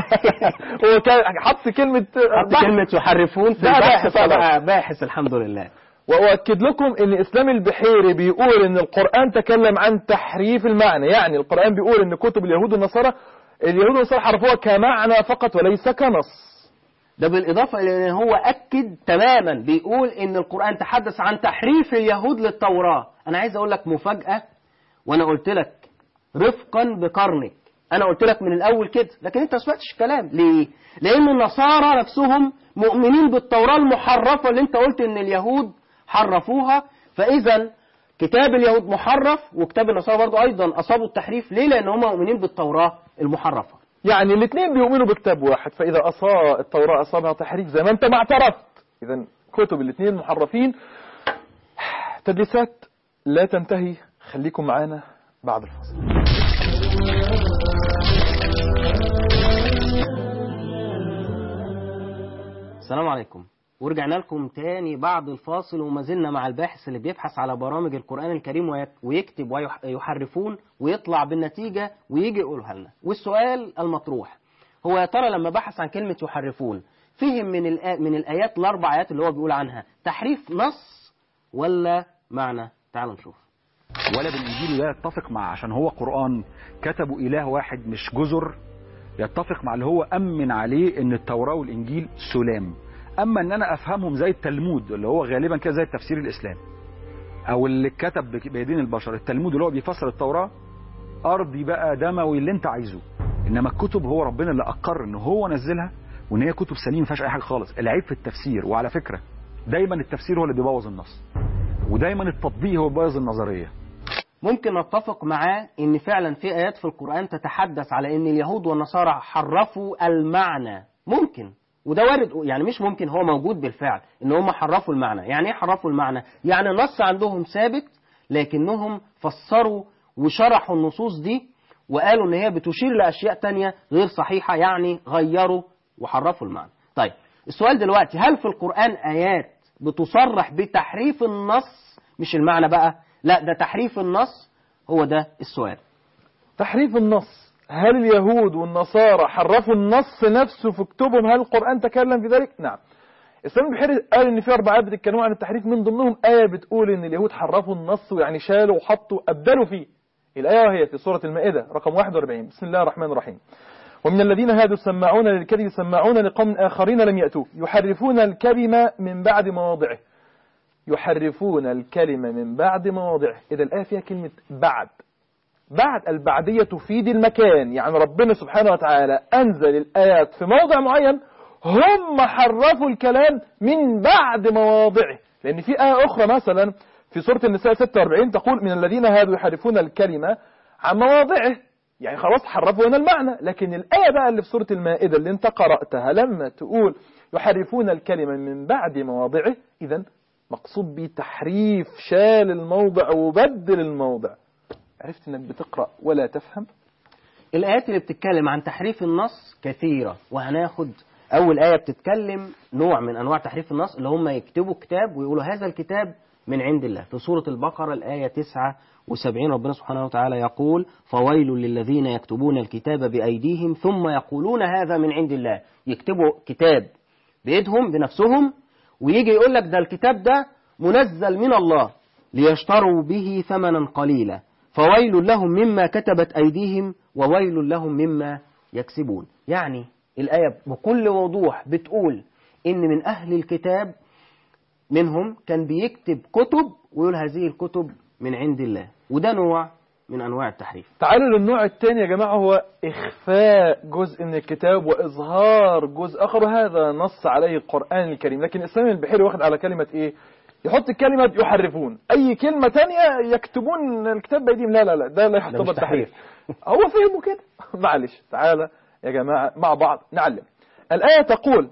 Speaker 1: هو كان حط كلمة
Speaker 2: يحرفون في البحث، فبقى باحث الحمد لله.
Speaker 1: وأؤكد لكم ان إسلام البحيري بيقول ان القرآن تكلم عن تحريف المعنى، يعني القرآن بيقول ان كتب اليهود والنصارى حرفوها كمعنى فقط وليس كنص.
Speaker 2: ده بالإضافة إلى أن هو أكد تماما، بيقول إن القرآن تحدث عن تحريف اليهود للتوراة. أنا عايز أقول لك مفاجأة، وأنا قلت لك رفقا بقرنك، أنا قلت لك من الأول كده، لكن أنت ما سمعتش الكلام. ليه؟ لأن النصارى نفسهم مؤمنين بالتوراة المحرفة اللي أنت قلت إن اليهود حرفوها، فإذا كتاب اليهود محرف وكتاب النصارى برضو أيضا أصابوا التحريف. ليه؟ لأن هم مؤمنين بالتوراة المحرفة.
Speaker 1: يعني الاثنين بيؤمنوا بكتاب واحد، فإذا التوراة أصابها تحريف زي ما أنت ما اعترفت، إذا كتب الاثنين محرفين. تدليسات لا تنتهي، خليكم معانا بعد الفاصل.
Speaker 2: السلام عليكم، ورجعنا لكم تاني بعد الفاصل، وما زلنا مع الباحث اللي بيبحث على برامج القرآن الكريم ويكتب ويحرفون ويطلع بالنتيجة ويجي يقولها لنا. والسؤال المطروح هو يا ترى لما بحث عن كلمة يحرفون فهم من الآيات ال4 آيات اللي هو بيقول عنها تحريف نص ولا معنى؟ تعالوا نشوف.
Speaker 3: ولا بالإنجيل ده يتفق مع، عشان هو قرآن كتبوا إله واحد مش جزر، يتفق مع اللي هو أمن عليه إن التوراة والإنجيل سلام. أما إن أنا أفهمهم زي التلمود اللي هو غالبا كده زي التفسير الإسلامي أو اللي كتب بيدين البشر، التلمود اللي هو بيفسر التوراة أرضي بقى دموي اللي أنت عايزه. إنما الكتب هو ربنا اللي أقر إن هو نزلها وإن هي كتب سليمة ما فيهاش أي حاجة خالص. العيب في التفسير، وعلى فكرة دايما التفسير هو اللي بيبوظ النص، ودايما التطبيق هو بيبوظ النظرية.
Speaker 2: ممكن نتفق معاه ان فعلا في ايات في القرآن تتحدث على ان اليهود والنصارى حرفوا المعنى، ممكن، وده وارد، يعني مش ممكن، هو موجود بالفعل ان هم حرفوا المعنى. يعني ايه حرفوا المعنى؟ يعني النص عندهم ثابت لكنهم فسروا وشرحوا النصوص دي وقالوا ان هي بتشير لاشياء تانية غير صحيحة، يعني غيروا وحرفوا المعنى. طيب السؤال دلوقتي، هل في القرآن ايات بتصرح بتحريف النص مش المعنى بقى، لا ده تحريف النص؟ هو ده السؤال.
Speaker 1: تحريف النص، هل اليهود والنصارى حرفوا النص نفسه في كتبهم؟ هل القرآن تكلم في ذلك؟ نعم. الإسلام البحيري قال إن في 4 آيات بتتكلموا عن التحريف، من ضمنهم آية بتقول إن اليهود حرفوا النص، ويعني شالوا وحطوا أبدلوا فيه. الآية وهي في سورة المائدة رقم 41، بسم الله الرحمن الرحيم: ومن الذين هادوا سماعون للكذب سماعون لقوم آخرين لم يأتوا يحرفون الكلمة من بعد مواضعه. يحرفون الكلمة من بعد مواضعه. إذا الآية فيها كلمة بعد. بعد البعدية تفيد المكان، يعني ربنا سبحانه وتعالى أنزل الآيات في موضع معين، هم حرفوا الكلام من بعد مواضعه. لأن في آية أخرى مثلا في سورة النساء 46 تقول: من الذين هادوا يحرفون الكلمة عن مواضعه، يعني خلاص حرفوا هنا المعنى. لكن الآية بقى اللي في سورة المائدة اللي انت قرأتها لما تقول يحرفون الكلمة من بعد مواضعه، إذن مقصود بتحريف، شال الموضع وبدل الموضع. عرفت انك بتقرأ ولا تفهم؟
Speaker 2: الآيات اللي بتتكلم عن تحريف النص كثيرة، وهناخد أول آية بتتكلم نوع من أنواع تحريف النص، اللي هم يكتبوا كتاب ويقولوا هذا الكتاب من عند الله. في سورة البقرة الآية 79 ربنا سبحانه وتعالى يقول: فويل للذين يكتبون الكتاب بأيديهم ثم يقولون هذا من عند الله. يكتبوا كتاب بإيدهم بنفسهم ويجي يقول لك ده الكتاب ده منزل من الله ليشتروا به ثمنا قليلا فويل لهم مما كتبت أيديهم وويل لهم مما يكسبون. يعني الآية بكل وضوح بتقول إن من أهل الكتاب منهم كان بيكتب كتب ويقول هذه الكتب من عند الله، وده نوع من أنواع التحريف.
Speaker 1: تعالوا للنوع الثاني يا جماعة، هو إخفاء جزء من الكتاب وإظهار جزء آخر، وهذا نص عليه القرآن الكريم. لكن الإسلام البحيري واخد على كلمة إيه؟ يحط كلمة يحرفون، أي كلمة تانية يكتبون الكتاب بأيديهم. لا لا لا، ده لا يعتبر تحريف. هو فهمه كده. معلش، تعالى يا جماعة مع بعض نعلم. الآية تقول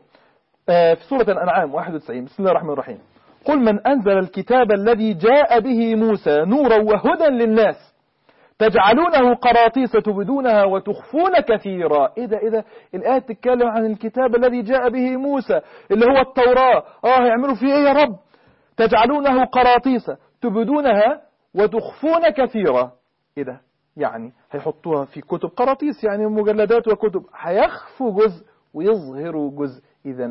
Speaker 1: في سورة الأنعام 91 بسم الله الرحمن الرحيم: قل من أنزل الكتاب الذي جاء به موسى نورا وهدى للناس تجعلونه قراطيس تبدونها وتخفون كثيرا. إيه ده الآية تتكلم عن الكتاب الذي جاء به موسى اللي هو التوراة. هيعملوا فيه إيه يا رب؟ تجعلونه قراطيس تبدونها وتخفون كثيرا. إيه ده؟ يعني هيحطوها في كتب، قراطيس يعني مجلدات وكتب، هيخفوا جزء ويظهروا جزء. إذن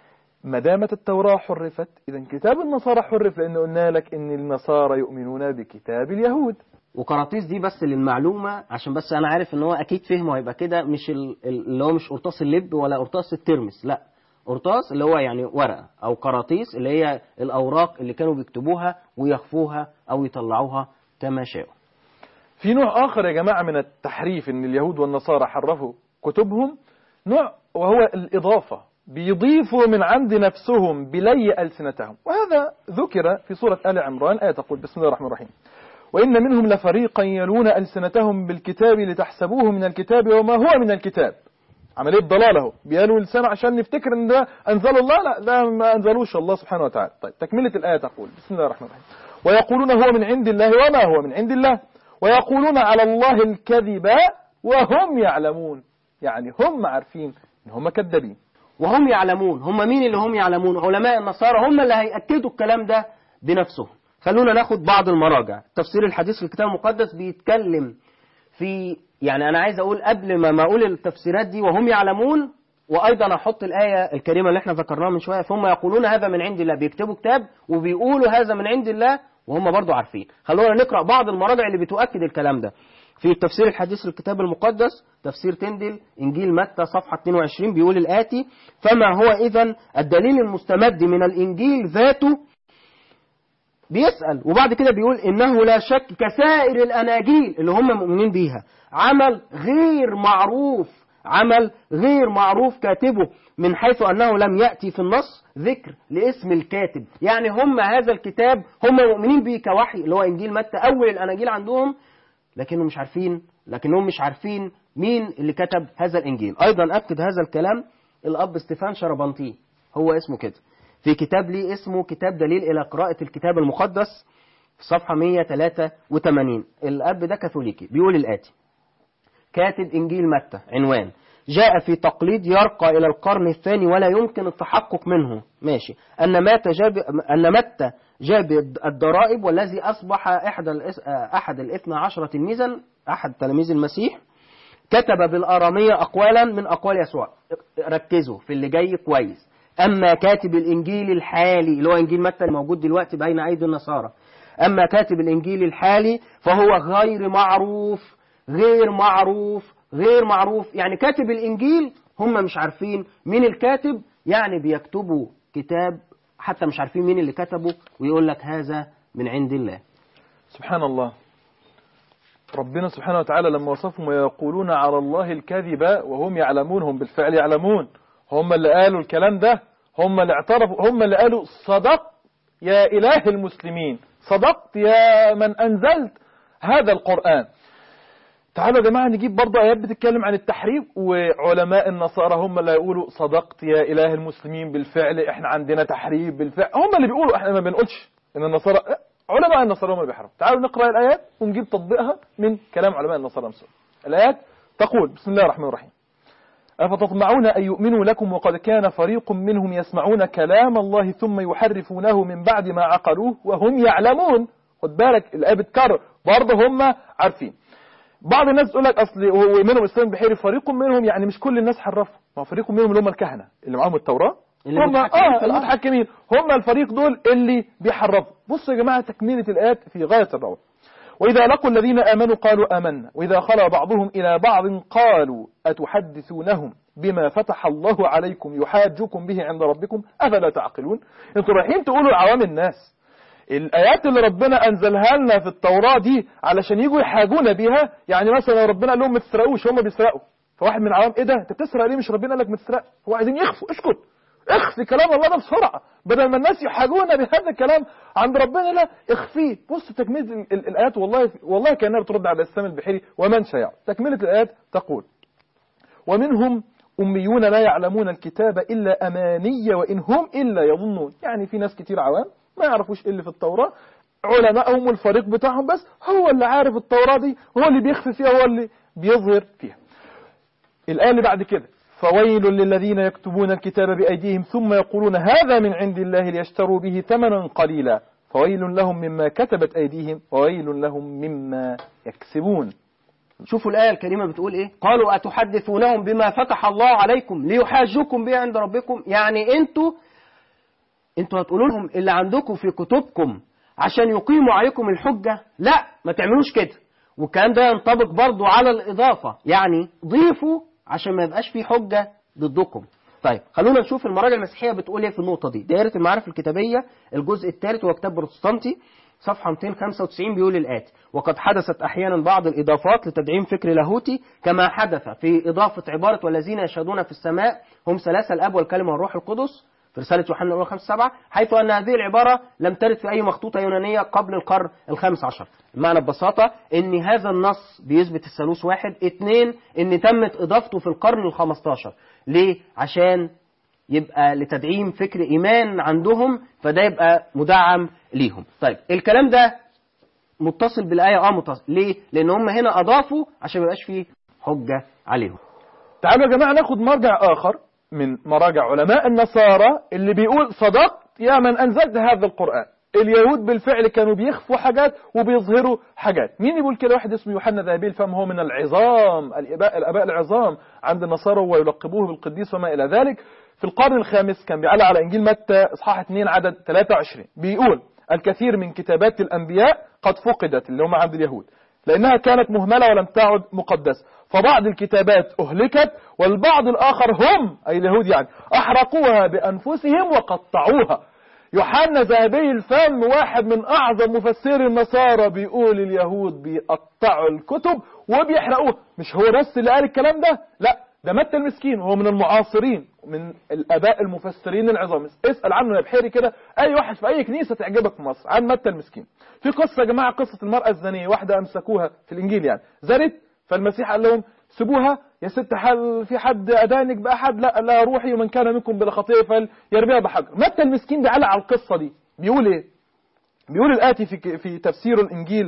Speaker 1: ما دامت التوراة حرفت، إذن كتاب النصارى حرف، لأن قلنا لك إن النصارى يؤمنون بكتاب اليهود.
Speaker 2: وقراطيس دي بس للمعلومة، عشان بس أنا عارف إن هو أكيد فهمه هيبقى كده، مش اللي هو مش قرطاس اللب ولا قرطاس الترمس، لا، قرطاس اللي هو يعني ورقة، أو قراطيس اللي هي الأوراق اللي كانوا بيكتبوها ويخفوها أو يطلعوها كما شاءوا.
Speaker 1: في نوع آخر يا جماعة من التحريف، إن اليهود والنصارى حرفوا كتبهم، نوع وهو الإضافة، بيضيفوا من عند نفسهم بلي ألسنتهم. وهذا ذكر في سورة آل عمران، آية تقول بسم الله الرحمن الرحيم: وإن منهم لفريقا يلون ألسنتهم بالكتاب لتحسبوه من الكتاب وما هو من الكتاب. عملية ضلاله، بيالوا لسانه عشان نفتكر ان ده أنزل الله، لا ده ما أنزلوش الله سبحانه وتعالى. طيب تكملة الآية تقول بسم الله الرحمن الرحيم: ويقولون هو من عند الله وما هو من عند الله ويقولون على الله الكذب وهم يعلمون. يعني هم عارفين ان هم كذابين
Speaker 2: وهم يعلمون. هم مين اللي هم يعلمون؟ علماء النصارى هم اللي هيأكدوا الكلام ده بنفسهم. خلونا ناخد بعض المراجع. تفسير الحديث في الكتاب المقدس بيتكلم في، يعني أنا عايز أقول قبل ما أقول التفسيرات دي وهم يعلمون، وأيضا أحط الآية الكريمة اللي احنا ذكرناها من شوية: ثم يقولون هذا من عند الله. بيكتبوا كتاب وبيقولوا هذا من عند الله وهم برضو عارفين. خلونا نقرأ بعض المراجع اللي بتؤكد الكلام ده. في التفسير الحديث للكتاب المقدس تفسير تندل إنجيل متى صفحة 22 بيقول الآتي: فما هو إذن الدليل المستمد من الإنجيل ذاته؟ بيسأل وبعد كده بيقول إنه لا شك كسائر الأناجيل اللي هم مؤمنين بيها عمل غير معروف كاتبه، من حيث أنه لم يأتي في النص ذكر لاسم الكاتب. يعني هم هذا الكتاب هم مؤمنين به كوحي اللي هو إنجيل متى أول الأناجيل عندهم، لكنهم مش عارفين مين اللي كتب هذا الإنجيل. أيضا أكد هذا الكلام الأب ستيفان شربانتي، هو اسمه كده، في كتاب ليه اسمه كتاب دليل إلى قراءة الكتاب المقدس في صفحة 183. الأب ده كاثوليكي، بيقول الآتي: كاتب إنجيل متى عنوان جاء في تقليد يرقى إلى القرن الثاني ولا يمكن التحقق منه، ماشي، أن متى جاب الضرائب، والذي أصبح أحد الاثنى عشر تلميذا، أحد تلاميذ المسيح، كتب بالآرامية أقوالا من أقوال يسوع. ركزوا في اللي جاي كويس. أما كاتب الإنجيل الحالي اللي هو إنجيل متى الموجود دلوقتي بين أيدي النصارى، أما كاتب الإنجيل الحالي فهو غير معروف. يعني كاتب الإنجيل هم مش عارفين مين الكاتب، يعني بيكتبوا كتاب حتى مش عارفين مين اللي كتبه، ويقول لك هذا من عند الله.
Speaker 1: سبحان الله. ربنا سبحانه وتعالى لما وصفهم ويقولون على الله الكذب وهم يعلمون، هم بالفعل يعلمون، هم اللي قالوا الكلام ده، هم اللي اعترفوا، هم اللي قالوا صدق يا إله المسلمين، صدقت يا من أنزلت هذا القرآن. تعالوا يا جماعة نجيب برضه آيات بتتكلم عن التحريف، وعلماء النصارى هم اللي يقولوا صدقت يا إله المسلمين، بالفعل احنا عندنا تحريف بالفعل، هم اللي بيقولوا، احنا ما بنقولش ان النصارى، علماء النصارى هم اللي بيحرفوا. تعالوا نقرأ الآيات ونجيب تطبيقها من كلام علماء النصارى نفسهم. الآيات تقول: بسم الله الرحمن الرحيم: أفتطمعون أن يؤمنوا لكم وقد كان فريق منهم يسمعون كلام الله ثم يحرفونه من بعد ما عقلوه وهم يعلمون. خد بالك الآية بتكرر برضه هم عارفين. بعض الناس تقول لك اصل ومنهم الاسلام بحير، فريق منهم يعني مش كل الناس حرفوا، ما فريق منهم اللي هم الكهنه اللي معاهم التوراة، هم المتحكمين، هم الفريق دول اللي بيحرفوا. بصوا يا جماعه تكمله الايات في غايه الروعه: واذا لقوا الذين امنوا قالوا امنا واذا خلا بعضهم الى بعض قالوا اتحدثونهم بما فتح الله عليكم يحاجوكم به عند ربكم افلا تعقلون. انتوا رايحين تقولوا لعوام الناس الآيات اللي ربنا أنزلها لنا في التوراة دي علشان يجوا يحاجونا بيها. يعني مثلا لو ربنا قال لهم ما تسرقوش، هم بيسرقوا، فواحد من العوام: ايه ده انت بتسرق ليه؟ مش ربنا قال لك ما تسرقش؟ هو عايزين يخفوا. اسكت، اخفي كلام الله ده بسرعة، بدل ما الناس يحاجونا بهذا الكلام عند ربنا، لا اخفيه. بص تكملة الآيات، والله كأنها بترد على السام البحيري ومن شيع. تكملة الآيات تقول: ومنهم أميون لا يعلمون الكتاب إلا أماني وإن هم إلا يظنون. يعني في ناس كتير عوام ما يعرفوش اللي في التوراة، علماءهم والفريق بتاعهم بس هو اللي عارف التوراة دي، هو اللي بيخفي فيها، هو اللي بيظهر فيها. الآية اللي بعد كده: فويل للذين يكتبون الكتاب بأيديهم ثم يقولون هذا من عند الله ليشتروا به ثمنا قليلا فويل لهم مما كتبت أيديهم وويل لهم مما يكسبون.
Speaker 2: شوفوا الآية الكريمة بتقول إيه؟ قالوا أتحدثونهم بما فتح الله عليكم ليحاجوكم به عند ربكم. يعني انتوا هتقولوا لهم اللي عندكم في كتبكم عشان يقيموا عليكم الحجة؟ لا، ما تعملوش كده. والكلام ده ينطبق برضو على الإضافة، يعني ضيفوا عشان ما يبقاش في حجة ضدكم. طيب خلونا نشوف المراجع المسيحية بتقول ايه في النقطة دي. دائرة المعارف الكتابية الجزء الثالث هو كتاب بروتستانتي صفحة 295 بيقول الآتي: وقد حدثت أحيانا بعض الإضافات لتدعيم فكر لاهوتي كما حدث في إضافة عبارة والذين يشهدون في السماء هم ثلاثة الأب والكلمة والروح القدس في رسالة يوحنا الأولى 5:7، حيث أن هذه العبارة لم ترد في أي مخطوطة يونانية قبل القرن ال15. المعنى ببساطة إن هذا النص بيثبت الثالوث واحد. 2 إن تمت إضافته في القرن ال15. ليه؟ عشان يبقى لتدعيم فكر إيمان عندهم، فده يبقى مدعم ليهم. طيب الكلام ده متصل بالآية؟ متصل. ليه؟ لأن هم هنا أضافوا عشان ما يبقاش فيه حجة عليهم.
Speaker 1: تعالوا يا جماعة ناخد مرجع آخر من مراجع علماء النصارى اللي بيقول صدقت يا من أنزلت هذا القرآن. اليهود بالفعل كانوا بيخفوا حاجات وبيظهروا حاجات. مين يقول كده؟ واحد اسمه يوحنا ذهبي الفم، هو من العظام الآباء العظام عند النصارى ويلقبوه بالقديس وما إلى ذلك. في القرن الخامس كان بيعلق على إنجيل متى إصحاح 2 عدد 23 بيقول: الكثير من كتابات الأنبياء قد فقدت اللي هم عند اليهود، لأنها كانت مهملة ولم تعد مقدسة، فبعض الكتابات أهلكت والبعض الآخر هم أي اليهود يعني أحرقوها بأنفسهم وقطعوها. يوحنا ذهبي الفم واحد من أعظم مفسري النصارى بيقول اليهود بيقطعوا الكتب وبيحرقوها. مش هو بس اللي قال الكلام ده، لا ده متى المسكين وهو من المعاصرين من الآباء المفسرين العظام. اسأل عنه يا بحيري كده أي واحد في أي كنيسة تعجبك في مصر عن متى المسكين. في قصة يا جماعة، قصة المرأة الزانية، واحدة أمسكوها في الإنجيل يعني زنت، فالمسيح قال لهم سيبوها يا ست، حل في حد أدانك بأحد؟ لا روحي ومن كان منكم بلا خطيئة فليرميها بحجر. متى المسكين بيعلق على القصة دي بيقول إيه؟ بيقول الآتي في تفسير الإنجيل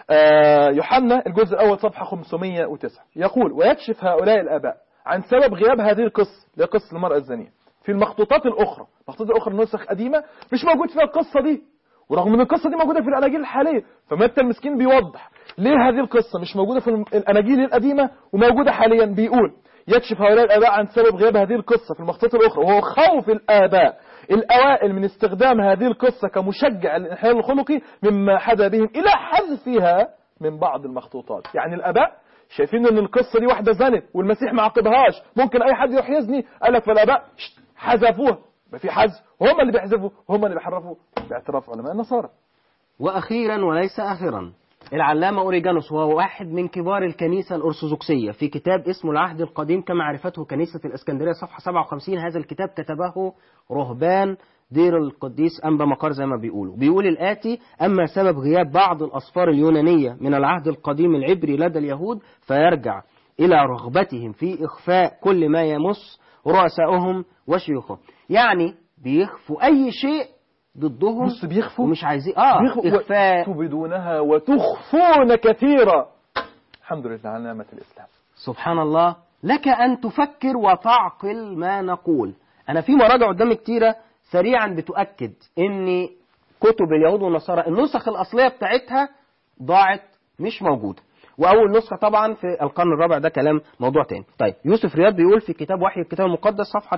Speaker 1: يوحنا الجزء الأول صفحة 509، يقول: ويكشف هؤلاء الآباء عن سبب غياب هذه القصة، اللي هي قصة المرأة الزانية، في المخطوطات الأخرى. المخطوطات الأخرى نسخ قديمة مش موجود فيها القصة دي، ورغم ان القصة دي موجودة في الأناجيل الحالية. فمتى المسكين بيوضح ليه هذه القصة مش موجودة في الأناجيل القديمة وموجودة حاليا. بيقول: يكشف هؤلاء الآباء عن سبب غياب هذه القصة في المخطوطات الأخرى، وهو خوف الآباء الأوائل من استخدام هذه القصة كمشجع للانحلال الخلقي، مما حدا بهم إلى حذفها من بعض المخطوطات. يعني الآباء شايفين ان القصة دي واحدة زنت والمسيح ما عاقبهاش، ممكن اي حد يروح يزني، قال لك فالآباء حذفوها. في حذف، وهم اللي بيحذفوا وهم اللي بيحرفوا باعتراف علماء النصارى.
Speaker 2: وأخيرا وليس آخرا، العلامة أوريجانوس وهو واحد من كبار الكنيسة الأرثوذكسية، في كتاب اسمه العهد القديم كما عرفته كنيسة الإسكندرية صفحة 57. هذا الكتاب كتبه رهبان دير القديس أنبا مقار زي ما بيقولوا. بيقول الآتي: أما سبب غياب بعض الأسفار اليونانية من العهد القديم العبري لدى اليهود فيرجع إلى رغبتهم في إخفاء كل ما يمس رؤسائهم وشيوخهم. يعني بيخفوا أي شيء ضدهم،
Speaker 1: بص بيخفوا
Speaker 2: ومش عايزين إخفاء،
Speaker 1: تبدونها وتخفون كثيرا. الحمد لله على نعمة الإسلام.
Speaker 2: سبحان الله. لك أن تفكر وتعقل ما نقول. أنا في مراجع قدامي كتيرة سريعا بتؤكد ان كتب اليهود والنصارى النسخ الأصلية بتاعتها ضاعت مش موجودة، وأول نسخة طبعا في القرن الرابع، ده كلام موضوع تاني. طيب يوسف رياض بيقول في كتاب وحي الكتاب المقدس صفحة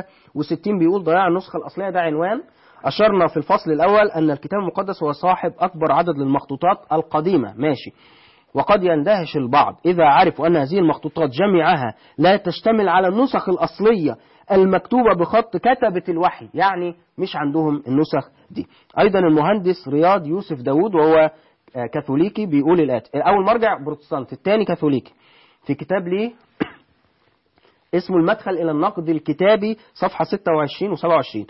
Speaker 2: 63 بيقول: ضياع النسخة الأصلية ده عنوان. أشرنا في الفصل الأول أن الكتاب المقدس هو صاحب أكبر عدد للمخطوطات القديمة، ماشي، وقد يندهش البعض إذا عرفوا أن هذه المخطوطات جميعها لا تشتمل على النسخ الأصلية المكتوبة بخط كتبة الوحي، يعني مش عندهم النسخ دي. أيضا المهندس رياض يوسف داود وهو كاثوليكي بيقول الآتي: أول مرجع بروتستانت، الثاني كاثوليكي، في كتاب ليه اسمه المدخل إلى النقد الكتابي صفحة 26 و27،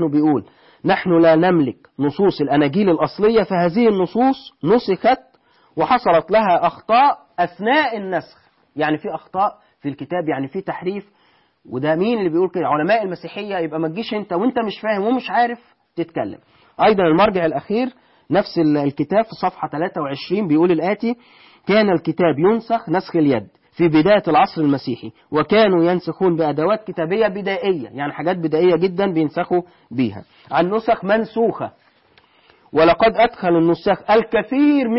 Speaker 2: نحن لا نملك نصوص الأناجيل الأصلية، فهذه النصوص نسخت وحصلت لها أخطاء أثناء النسخ. يعني في أخطاء في الكتاب، يعني في تحريف. وده مين اللي بيقول كده؟ علماء المسيحية. يبقى ما تجيش انت وانت مش فاهم ومش عارف تتكلم. ايضا المرجع الاخير نفس الكتاب في صفحة 23 بيقول الآتي: كان الكتاب ينسخ نسخ اليد في بداية العصر المسيحي، وكانوا ينسخون بأدوات كتابية بدائية، يعني حاجات بدائية جدا بينسخوا بيها، عن نسخ منسوخة. ولقد أدخل النساخ الكثير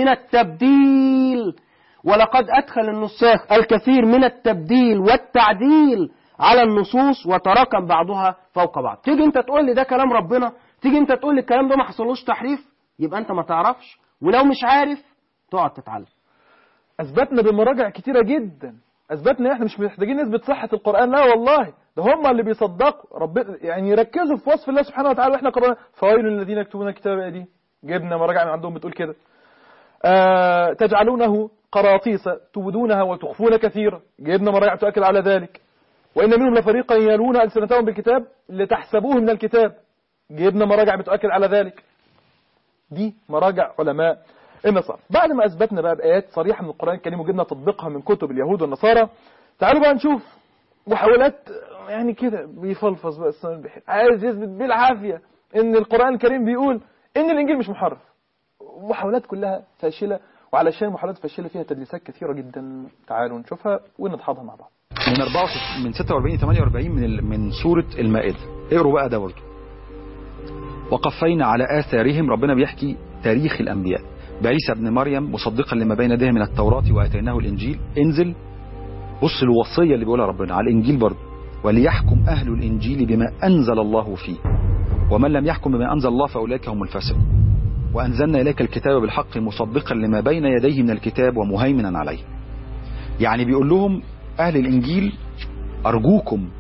Speaker 2: من التبديل والتعديل على النصوص، وتراكم بعضها فوق بعض. تيجي انت تقول لي ده كلام ربنا، تيجي انت تقول لي الكلام ده ما حصلوش تحريف، يبقى انت ما تعرفش، ولو مش عارف تقعد تتعلم.
Speaker 1: اثبتنا بمراجع كتيرة جدا، اثبتنا احنا مش محتاجين نثبت صحة القرآن، لا والله ده هم اللي بيصدقوا ربنا، يعني يركزوا في وصف الله سبحانه وتعالى. واحنا قرأنا فويل للذين يكتبون الكتاب بأيديهم، جبنا مراجع من عندهم بتقول كده. تجعلونه قراطيس تبدونها وتخفون كثيرا، جبنا مراجع تؤكد على ذلك. وإن منهم لفريقا يلون ألسنتهم بالكتاب لتحسبوه من الكتاب، جبنا مراجع بتؤكد على ذلك. دي مراجع علماء النصارى. بعد ما أثبتنا بقى بآيات صريحة من القرآن الكريم وجبنا تطبيقها من كتب اليهود والنصارى، تعالوا بقى نشوف محاولات يعني كده بيفلفظ بقى السنة البحير، عايز يثبت بالعافية إن القرآن الكريم بيقول إن الإنجيل مش محرف. محاولات كلها فاشلة، وعلشان محاولات فاشلة فيها تدليسات كثيرة جدا. تعالوا نشوفها ونتحضها مع بعض.
Speaker 3: من 46 48 من سورة المائدة. اقروا بقى ده برضه. وقفينا على آثارهم، ربنا بيحكي تاريخ الأنبياء، بعيسى ابن مريم مصدقا لما بين يديه من التوراة وآتيناه الإنجيل. انزل بص الوصية اللي بيقولها ربنا على الإنجيل برضه: وليحكم أهل الإنجيل بما أنزل الله فيه، ومن لم يحكم بما أنزل الله فأولئك هم الفاسقون. وأنزلنا إليك الكتاب بالحق مصدقا لما بين يديه من الكتاب ومهيمنا عليه. يعني بيقول لهم أهل الإنجيل أرجوكم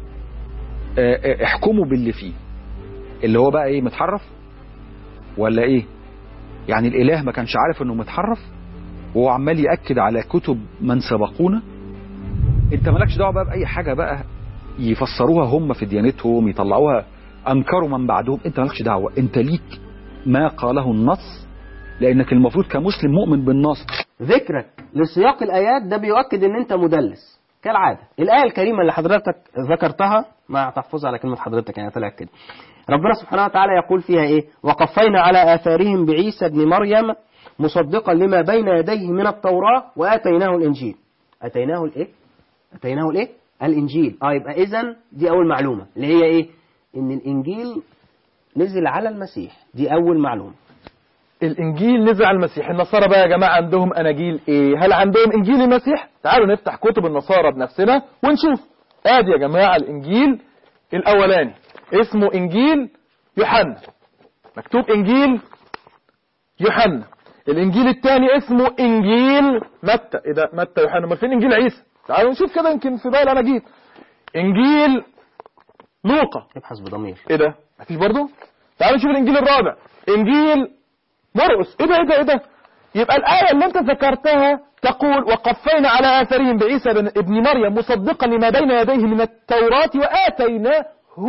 Speaker 3: احكموا باللي فيه، اللي هو بقى إيه، متحرف ولا إيه؟ يعني الإله ما كانش عارف إنه متحرف وهو عمال يأكد على كتب من سبقونا. انت مالكش دعوه بقى باي حاجه بقى يفسروها هم في ديانتهم، يطلعوها انكروا من بعدهم، انت مالكش دعوه، انت ليك ما قاله النص، لانك المفروض كمسلم مؤمن بالنص.
Speaker 2: ذكرك لسياق الايات ده بيؤكد ان انت مدلس كالعاده. الايه الكريمه اللي حضرتك ذكرتها مع تحفظ على كلمه حضرتك يعني طلعت كده، ربنا سبحانه وتعالى يقول فيها ايه؟ وقفينا على آثارهم بعيسى بن مريم مصدقا لما بين يديه من التوراة وآتيناه الإنجيل. آتيناه الإيه؟ آتيناه الإيه؟ الإنجيل. يبقى إذن دي أول معلومة اللي هي إيه؟ إن الإنجيل نزل على المسيح. دي أول معلومة.
Speaker 1: الإنجيل نزل على المسيح. النصارى بقى يا جماعة عندهم أناجيل إيه؟ هل عندهم إنجيل المسيح؟ تعالوا نفتح كتب النصارى بنفسنا ونشوف. آدي يا جماعة الإنجيل الأولاني اسمه إنجيل يوحنا، مكتوب إنجيل يوحنا. الإنجيل الثاني اسمه إنجيل متى. إيه ده؟ متى يوحنا، ما فين إنجيل عيسى؟ تعالوا نشوف كده يمكن في باقي الأناجيل. إنجيل لوقا،
Speaker 2: ابحث بضمير.
Speaker 1: إيه ده؟ مفيش برضه؟ تعالوا نشوف الإنجيل الرابع إنجيل مرقس. إيه ده إيه ده إيه ده؟ يبقى الآية اللي أنت ذكرتها تقول وقفينا على آثارهم بعيسى ابن مريم مصدقا لما بين يديه من التوراة وآتيناه.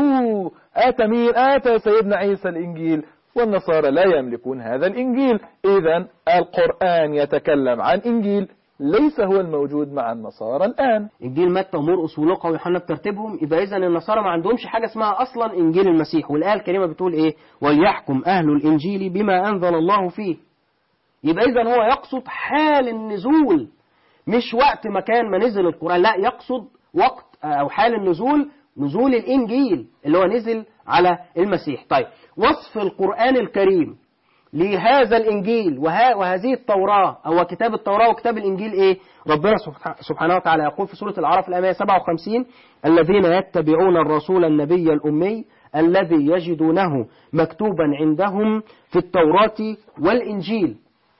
Speaker 1: آتى مين؟ آتى سيدنا عيسى الإنجيل، والنصارى لا يملكون هذا الإنجيل. إذن القرآن يتكلم عن إنجيل ليس هو الموجود مع النصارى الآن.
Speaker 2: إنجيل متى ومرقس ولوقا ويوحنا بترتيبهم. يبقى إذن النصارى ما عندهمش حاجة اسمها أصلا إنجيل المسيح. والآية الكريمة بتقول إيه؟ وليحكم أهل الإنجيل بما أنزل الله فيه. يبقى إذن هو يقصد حال النزول، مش وقت مكان ما نزل القرآن، لا، يقصد وقت أو حال النزول، نزول الإنجيل اللي هو نزل على المسيح. طيب، وصف القرآن الكريم لهذا الإنجيل وهذه التوراة أو كتاب التوراة وكتاب الإنجيل إيه؟ ربنا سبحانه وتعالى يقول في سورة الأعراف الآية 57 الذين يتبعون الرسول النبي الأمي الذي يجدونه مكتوبا عندهم في التوراة والإنجيل.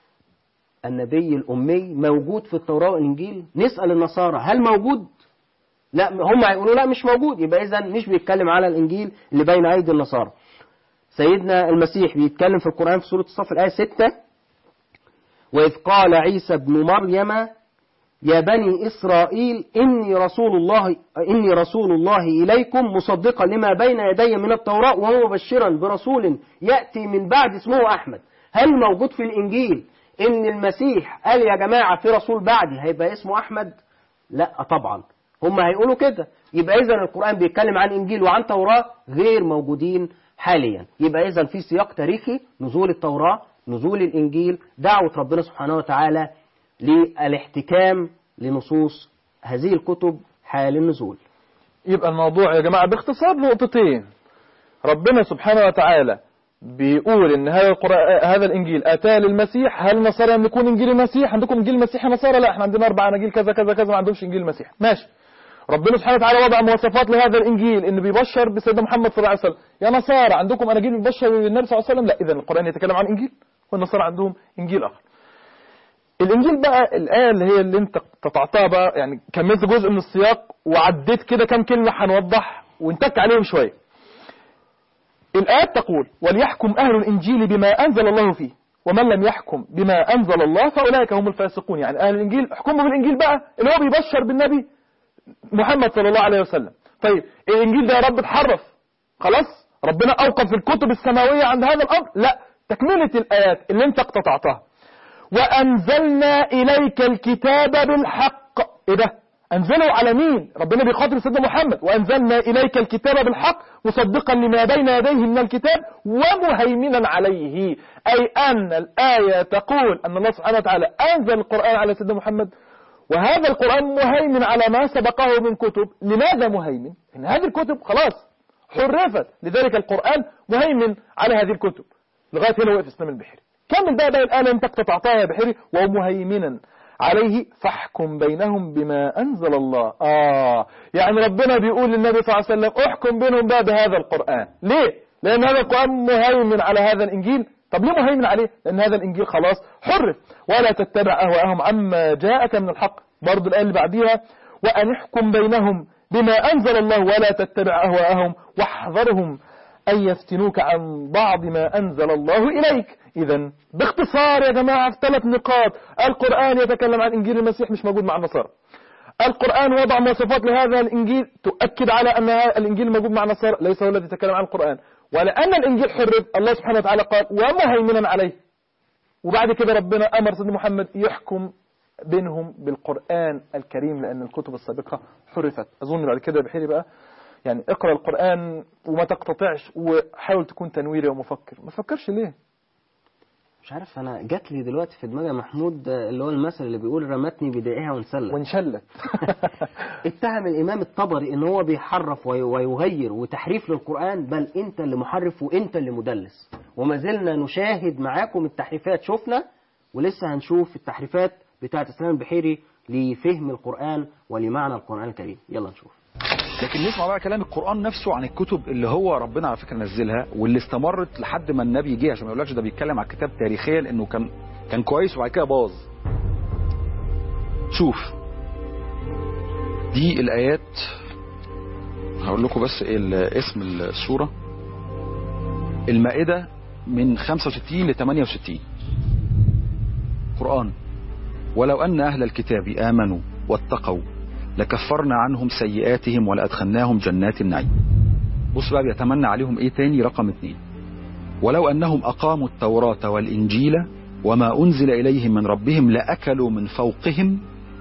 Speaker 2: النبي الأمي موجود في التوراة والإنجيل؟ نسأل النصارى هل موجود؟ لا، هم هيقولوا لا مش موجود. يبقى إذن مش بيتكلم على الإنجيل اللي بين أيدي النصارى. سيدنا المسيح بيتكلم في القرآن في سورة الصف الآية 6 وإذ قال عيسى ابن مريم يا بني إسرائيل إني رسول الله إليكم مصدقا لما بين يدي من التوراة ومبشرا برسول يأتي من بعد اسمه أحمد. هل موجود في الإنجيل إن المسيح قال يا جماعة في رسول بعدي هيبقى اسمه أحمد؟ لا طبعا، هم هيقولوا كده. يبقى إذن القرآن بيتكلم عن إنجيل وعن توراة غير موجودين حاليا. يبقى إذن في سياق تاريخي نزول التوراة، نزول الإنجيل، دعوة ربنا سبحانه وتعالى للاحتكام لنصوص هذه الكتب حال النزول.
Speaker 1: يبقى الموضوع يا جماعة باختصار نقطتين. ربنا سبحانه وتعالى بيقول ان هذا الانجيل اتى للمسيح. هل النصارى يملكون انجيل المسيح؟ عندكم انجيل المسيح يا نصارى؟ لا، احنا عندنا 4 اناجيل كذا كذا كذا، ما عندهمش انجيل المسيح. ماشي. ربنا سبحانه وتعالى وضع مواصفات لهذا الانجيل انه بيبشر بسيدنا محمد صلى الله عليه وسلم. يا نصارى عندكم اناجيل بيبشر بالنبي صلى الله عليه وسلم؟ لا، اذا القرآن يتكلم عن انجيل والنصارى عندهم انجيل اخر. الانجيل بقى الايه اللي انت قطعتها بقى، يعني كملت جزء من السياق وعديت كده كام كلمه هنوضح ونتك عليهم شويه. الآيات تقول وليحكم أهل الإنجيل بما أنزل الله فيه ومن لم يحكم بما أنزل الله فأولئك هم الفاسقون. يعني أهل الإنجيل احكموا بالإنجيل بقى اللي هو بيبشر بالنبي محمد صلى الله عليه وسلم. طيب الإنجيل ده يا رب اتحرف خلاص، ربنا أوقف الكتب السماوية عند هذا الأمر؟ لا، تكملة الآيات اللي انت اقتطعتها. وأنزلنا إليك الكتاب بالحق. إيه ده؟ أنزلوا على مين؟ ربنا بيخاطب سيدنا محمد وأنزلنا إليك الكتاب بالحق مصدقا لما بين يديه من الكتاب ومهيمنا عليه. أي أن الآية تقول أن الله سبحانه وتعالى أنزل القرآن على سيدنا محمد، وهذا القرآن مهيمن على ما سبقه من كتب. لماذا مهيمن؟ إن هذه الكتب خلاص حرفت، لذلك القرآن مهيمن على هذه الكتب. لغاية هنا وقف إسلام البحيري. كمل بقى الآية أنت قطعتها يا بحيري. ومهيمنا عليه فاحكم بينهم بما أنزل الله. يعني ربنا بيقول للنبي صلى الله عليه وسلم احكم بينهم بقى بهذا القرآن. ليه؟ لأن هذا القرآن مهيمن على هذا الإنجيل. طب ليه مهيمن عليه؟ لأن هذا الإنجيل خلاص حرف. ولا تتبع أهواءهم عما جاءك من الحق. برضو الآية اللي بعديها وأن احكم بينهم بما أنزل الله ولا تتبع أهواءهم واحذرهم أن يفتنوك عن بعض ما أنزل الله إليك. إذن باختصار يا جماعة في 3 نقاط: القرآن يتكلم عن إنجيل المسيح مش موجود مع النصارى. القرآن وضع مواصفات لهذا الإنجيل تؤكد على أن الإنجيل الموجود مع النصارى ليس هو الذي يتكلم عن القرآن. ولأن الإنجيل حرف الله سبحانه وتعالى قال ومهيمنا عليه. وبعد كده ربنا أمر سيدنا محمد يحكم بينهم بالقرآن الكريم لأن الكتب السابقة حرفت. أظن بعد كده بحيري بقى يعني اقرأ القرآن وما تقتطعش وحاول تكون تنويري ومفكر. ما فكرش ليه؟
Speaker 2: مش عارف، انا جات لي دلوقتي في دماغي محمود اللي هو المثل اللي بيقول رمتني بدائها
Speaker 1: وانشلت.
Speaker 2: اتهم الامام الطبري ان هو بيحرف ويغير وتحريف للقرآن، بل انت اللي محرف وانت اللي مدلس. وما زلنا نشاهد معاكم التحريفات، شفنا ولسه هنشوف التحريفات بتاعت اسلام البحيري لفهم القرآن ولمعنى القرآن الكريم. يلا نشوف.
Speaker 3: لكن نسمع بقى كلام القرآن نفسه عن الكتب اللي هو ربنا على فكرة نزلها واللي استمرت لحد ما النبي جه، عشان ما يقولكش ده بيتكلم على الكتاب تاريخيا لانه كان كويس وبعد كده باظ. شوف دي الآيات، هقول لكم بس اسم السورة. المائدة من 65 ل 68. قرآن: ولو أن أهل الكتاب آمنوا واتقوا لكفرنا عنهم سيئاتهم ولأدخلناهم جنات النعيم. بص بقى بيتمنى عليهم ايه تاني؟ رقم 2: ولو أنهم أقاموا التوراة والإنجيل وما أنزل إليهم من ربهم لأكلوا من فوقهم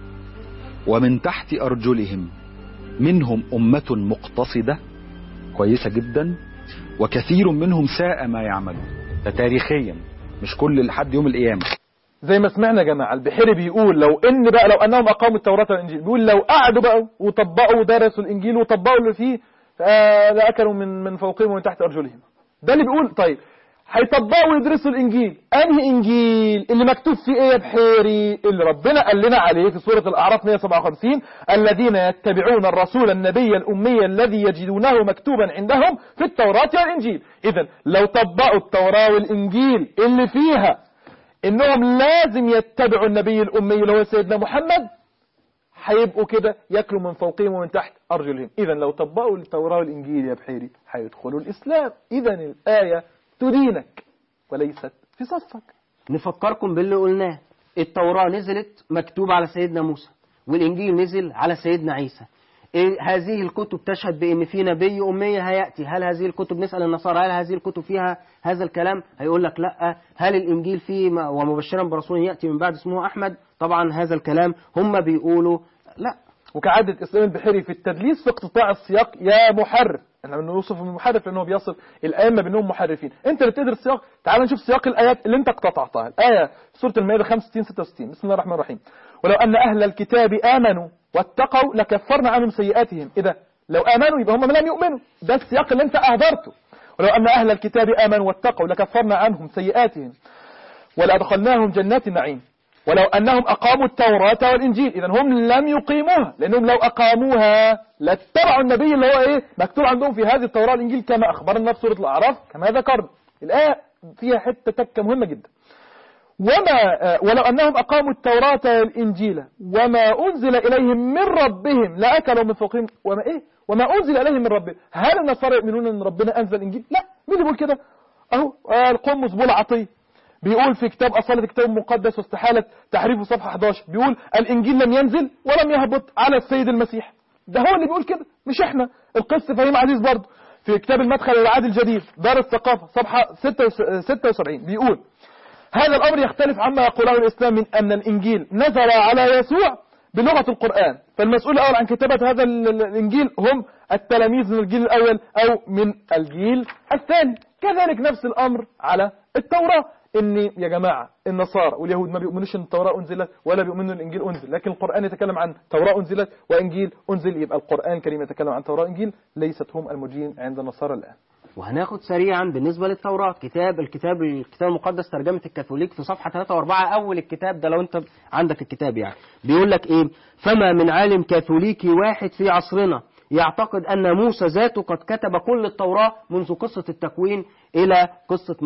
Speaker 3: ومن تحت أرجلهم منهم أمة مقتصدة كويسة جدا وكثير منهم ساء ما يعملون. ده تاريخيا مش كل لحد يوم القيامة.
Speaker 1: زي ما سمعنا يا جماعة البحيري بيقول لو أنهم أقاموا التوراة والإنجيل، بيقول لو قعدوا بقى وطبقوا ودرسوا الإنجيل وطبقوا اللي فيه لأكلوا من فوقهم ومن تحت أرجلهم. ده اللي بيقول. طيب هيطبقوا ويدرسوا الإنجيل، أنهي إنجيل اللي مكتوب فيه إيه يا بحيري؟ اللي ربنا قال لنا عليه في سورة الأعراف 157: الذين يتبعون الرسول النبي الأمي الذي يجدونه مكتوبا عندهم في التوراة والإنجيل. إذن لو طبقوا التوراة والإنجيل اللي فيها إنهم لازم يتبعوا النبي الأمي اللي هو سيدنا محمد، هيبقوا كده يأكلوا من فوقهم ومن تحت أرجلهم. إذن لو طبقوا التوراة والإنجيل يا بحيري هيدخلوا الإسلام. إذن الآية تدينك وليست في صفك.
Speaker 2: نفكركم باللي قلناه: التوراة نزلت مكتوب على سيدنا موسى، والإنجيل نزل على سيدنا عيسى. هذه الكتب تشهد بأن في نبي أمي هيأتي. هل هذه الكتب، نسأل النصارى، هل هذه الكتب فيها هذا الكلام؟ هيقول لك لا. هل الإنجيل فيه ومبشرا برسول يأتي من بعد اسمه أحمد؟ طبعا هذا الكلام هم بيقولوا لا.
Speaker 1: وكعادة إسلام البحيري في التدليس في اقتطاع السياق يا محرف. احنا بنوصف المحرف لأنه بيصف الأئمة بأنهم محرفين. انت اللي بتدرس السياق. تعال نشوف سياق الآيات اللي انت اقتطعتها. الآية سورة المائدة 65-66. بسم الله الرحمن الرحيم: ولو أن أهل الكتاب آمنوا واتقوا لكفرنا عنهم سيئاتهم. إذا لو آمنوا يبقى هم لم يؤمنوا. ده السياق اللي انت أهدرته. ولو أن أهل الكتاب آمنوا واتقوا لكفرنا عنهم سيئاتهم ولأدخلناهم جنات النعيم. ولو أنهم أقاموا التوراة والإنجيل. إذن هم لم يقيموها، لأنهم لو أقاموها لاتبعوا النبي اللي هو إيه مكتوب عندهم في هذه التوراة والإنجيل كما أخبرنا في سورة الأعراف كما ذكرنا. الآية فيها حتة تكة مهمة جدا. ولو أنهم أقاموا التوراة والإنجيل وما أنزل إليهم من ربهم لأكلوا من فوقهم وما أنزل إليهم من ربهم. هل النصارى يؤمنون أن ربنا أنزل الإنجيل؟ لا. مين اللي بيقول كده؟ أهو القمص بول عطية بيقول في كتاب أصالة الكتاب المقدس واستحالة تحريفه صفحة 11، بيقول الإنجيل لم ينزل ولم يهبط على السيد المسيح. ده هو اللي بيقول كده مش إحنا. القس فهيم عزيز برضه في كتاب المدخل إلى العهد الجديد دار الثقافة صفحة 76 بيقول هذا الأمر يختلف عما يقوله الإسلام من أن الإنجيل نزل على يسوع بلغة القرآن، فالمسؤول الأول عن كتابة هذا الإنجيل هم التلاميذ من الجيل الأول أو من الجيل الثاني. كذلك نفس الأمر على التوراة. إن يا جماعة النصارى واليهود ما بيؤمنوش أن التوراة أنزلت ولا بيؤمنوا أن الإنجيل أنزل، لكن القرآن يتكلم عن توراة أنزلت وإنجيل أنزل. يبقى القرآن الكريم يتكلم عن توراة وإنجيل، ليست هم الموجودين عند النصارى الآن.
Speaker 2: وهناخد سريعا بالنسبة للتوراة الكتاب المقدس ترجمة الكاثوليك في صفحة 3 و4 أول الكتاب ده لو أنت عندك الكتاب يعني بيقول لك إيه: فما من عالم كاثوليكي واحد في عصرنا يعتقد أن موسى ذاته قد كتب كل التوراة منذ قصة التكوين إلى قصة موته.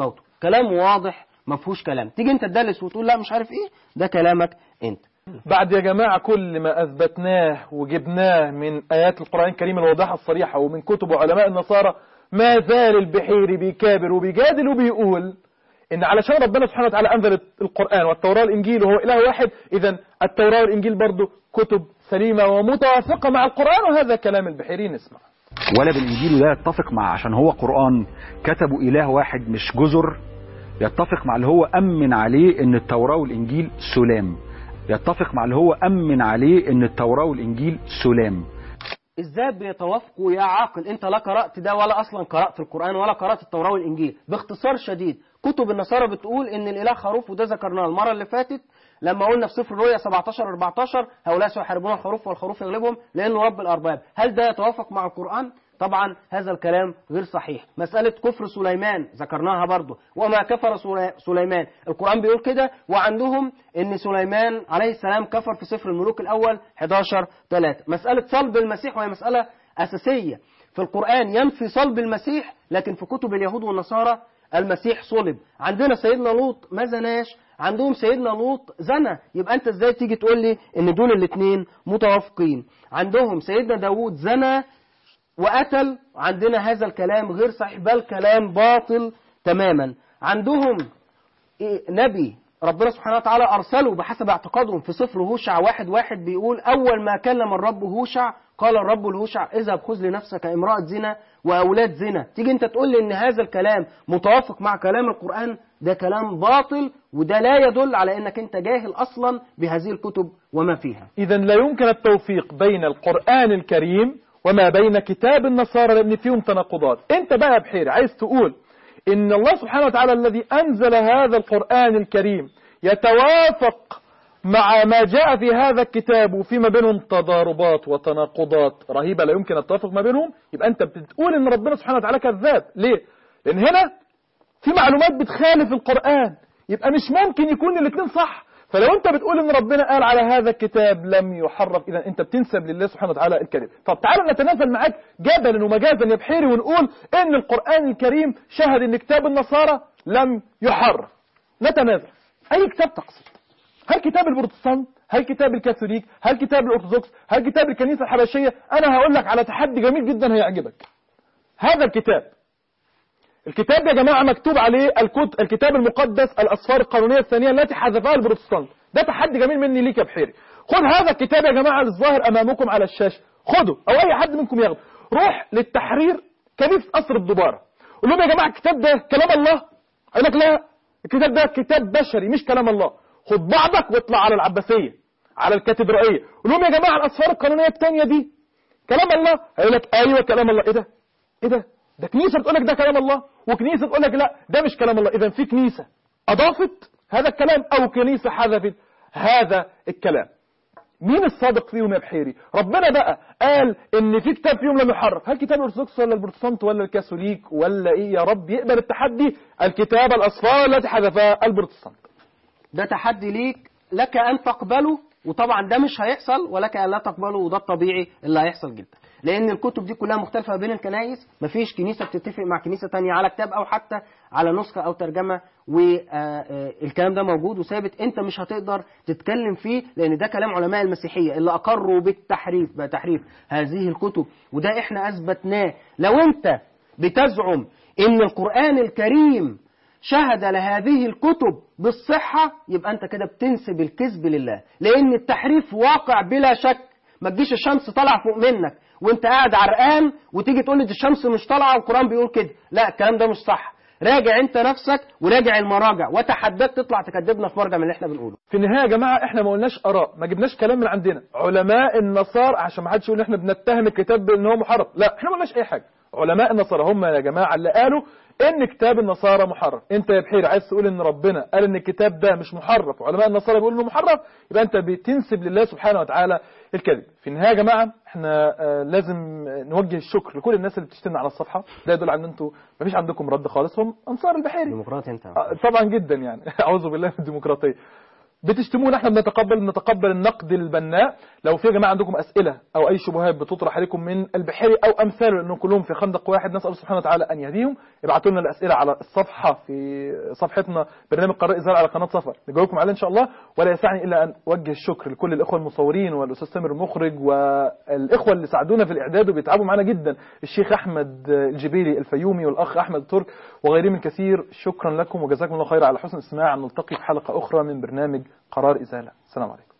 Speaker 2: كلام واضح ما فيهوش كلام، تيجي انت تدلس وتقول لا مش عارف ايه، ده كلامك انت.
Speaker 1: بعد يا جماعة كل ما أثبتناه وجبناه من آيات القرآن الكريم الواضحة الصريحة ومن كتب علماء النصارى، ما زال البحيري بيكابر وبيجادل وبيقول إن علشان ربنا سبحانه وتعالى أنزل القرآن والتوراة والإنجيل وهو إله واحد، إذا التوراة والإنجيل برضو كتب سليمة ومتوافقة مع القرآن، وهذا كلام البحيري نسمع.
Speaker 3: ولا بالإنجيل ده يتفق مع، عشان هو قرآن كتبوا إله واحد مش جزر، يتفق مع اللي هو أمن عليه إن التوراة والإنجيل سلام، يتفق مع اللي هو أمن عليه إن التوراة والإنجيل سلام.
Speaker 2: ازاي بيتوافقوا يا عاقل؟ انت لا قرأت ده ولا اصلا قرأت القرآن ولا قرأت التوراة والانجيل. باختصار شديد كتب النصارى بتقول ان الاله خروف، وده ذكرناه المرة اللي فاتت لما قلنا في سفر الرؤيا 17-14 هؤلاء سيحاربون الخروف والخروف يغلبهم لانه رب الارباب. هل ده يتوافق مع القرآن؟ طبعا هذا الكلام غير صحيح. مسألة كفر سليمان ذكرناها برضو، وما كفر سليمان، القرآن بيقول كده، وعندهم ان سليمان عليه السلام كفر في سفر الملوك الاول 11:3. مسألة صلب المسيح وهي مسألة اساسية في القرآن، ينفي صلب المسيح، لكن في كتب اليهود والنصارى المسيح صلب. عندنا سيدنا لوط ما زناش، عندهم سيدنا لوط زنى، يبقى انت ازاي تيجي تقول لي ان دول الاثنين متوافقين؟ عندهم سيدنا داوود زنى وقتل، عندنا هذا الكلام غير صحيح بل كلام باطل تماما. عندهم نبي ربنا سبحانه وتعالى أرسله بحسب اعتقادهم في سفر هوشع 1:1 بيقول أول ما كلم الرب هوشع قال الرب لهوشع اذهب خذ لنفسك امرأة زنا وأولاد زنا. تيجي انت تقول لي ان هذا الكلام متوافق مع كلام القرآن؟ ده كلام باطل، وده لا يدل على انك انت جاهل اصلا بهذه الكتب وما فيها.
Speaker 1: إذا لا يمكن التوفيق بين القرآن الكريم وما بين كتاب النصارى لأن فيهم تناقضات. انت بقى يا بحيري عايز تقول ان الله سبحانه وتعالى الذي انزل هذا القرآن الكريم يتوافق مع ما جاء في هذا الكتاب وفيما بينهم تضاربات وتناقضات رهيبة لا يمكن التوافق ما بينهم، يبقى انت بتقول ان ربنا سبحانه وتعالى كذاب. ليه؟ لان هنا في معلومات بتخالف القرآن، يبقى مش ممكن يكون الاثنين صح. فلو انت بتقول ان ربنا قال على هذا الكتاب لم يحرف، اذا انت بتنسب لله سبحانه وتعالى الكذب. طب تعالوا نتنازل معاك جدلا ومجازا يا بحيري ونقول ان القرآن الكريم شهد ان كتاب النصارى لم يحرف. نتنازل. اي كتاب تقصد؟ هل كتاب البروتستانت؟ هل كتاب الكاثوليك؟ هل كتاب الارثوذكس؟ هل كتاب الكنيسة الحبشية؟ انا هقول لك على تحدي جميل جدا هيعجبك. هذا الكتاب يا جماعة مكتوب عليه الكتاب المقدس الأسفار القانونية الثانية التي حذفها البروتستانت. ده تحدي جميل مني ليك يا بحيري. خد هذا الكتاب يا جماعة الظاهر أمامكم على الشاشة، خده أو أي حد منكم ياخده، روح للتحرير كنيسة قصر الدبارة، قول لهم يا جماعة الكتاب ده كلام الله. أقول لك لا، الكتاب ده كتاب بشري مش كلام الله. خد بعضك واطلع على العباسية على الكاتدرائية، قول لهم يا جماعة الأسفار القانونية الثانية دي كلام الله. هيقول لك أيوة كلام الله. إيه ده كنيسة بتقول لك ده كلام الله وكنيسة تقول لك لا ده مش كلام الله. إذا في كنيسة أضافت هذا الكلام أو كنيسة حذفت هذا الكلام. مين الصادق فيهم يا بحيري؟ ربنا بقى قال إن في كتاب فيهم لم يحرف. هل كتاب الأرثوذكس ولا البروتستانت ولا الكاثوليك ولا إيه يا رب يقبل التحدي؟ الكتاب الأسفار التي حذفها البروتستانت.
Speaker 2: ده تحدي لك أن تقبله، وطبعا ده مش هيحصل، ولك أن لا تقبله، وده الطبيعي اللي هيحصل جدا، لأن الكتب دي كلها مختلفة بين الكنائس. مفيش كنيسة بتتفق مع كنيسة تانية على كتاب أو حتى على نسخة أو ترجمة، والكلام ده موجود وثابت. أنت مش هتقدر تتكلم فيه لأن ده كلام علماء المسيحية اللي أقروا بتحريف هذه الكتب، وده إحنا أثبتناه. لو أنت بتزعم إن القرآن الكريم شهد لهذه الكتب بالصحة، يبقى أنت كده بتنسب الكذب لله، لأن التحريف واقع بلا شك. ما تجيش الشمس طالعه فوق منك وانت قاعد عرقان وتيجي تقول لي دي الشمس مش طالعه والقرآن بيقول كده. لا، الكلام ده مش صح. راجع انت نفسك وراجع المراجع، وتحداك تطلع تكذبنا في مرجع من اللي احنا بنقوله.
Speaker 1: في النهايه يا جماعه احنا ما قلناش اراء، ما جبناش كلام من عندنا. علماء النصارى، عشان ما حدش يقول احنا بنتهم الكتاب بان هو محرف، لا احنا ما قلناش اي حاجه. علماء النصارى هم يا جماعه اللي قالوا ان كتاب النصارى محرف. انت يا بحيري عايز تقول ان ربنا قال ان الكتاب ده مش محرف وعلماء النصارى بيقولوا انه محرف، يبقى انت بتنسب لله سبحانه وتعالى الكذب. في النهايه يا جماعه احنا لازم نوجه الشكر لكل الناس اللي بتشتمنا على الصفحه. ده يدل على ان انتوا ما فيش عندكم رد خالص. هم انصار البحيري
Speaker 2: ديمقراطي انت
Speaker 1: طبعا جدا يعني اعوذ بالله من الديمقراطيه. بتشتمونا، احنا بنتقبل النقد البناء. لو في يا جماعه عندكم اسئله او اي شبهات بتطرح عليكم من البحيري او امثاله، لانهم كلهم في خندق واحد، نسال الله سبحانه وتعالى ان يهديهم. ابعتوا لنا الاسئله على الصفحه في صفحتنا برنامج قراء إزالة على قناه صفر، نجاوبكم عليها ان شاء الله. ولا يسعني الا ان اوجه الشكر لكل الاخوه المصورين والاستاذ تامر المخرج والاخوه اللي ساعدونا في الاعداد وبيتعبوا معانا جدا، الشيخ احمد الجبيلي الفيومي والاخ احمد ترك وغيرهم من كثير. شكرا لكم وجزاكم الله خير على حسن الاستماع. نلتقي في حلقه اخرى من برنامج قرار إزالة. السلام عليكم.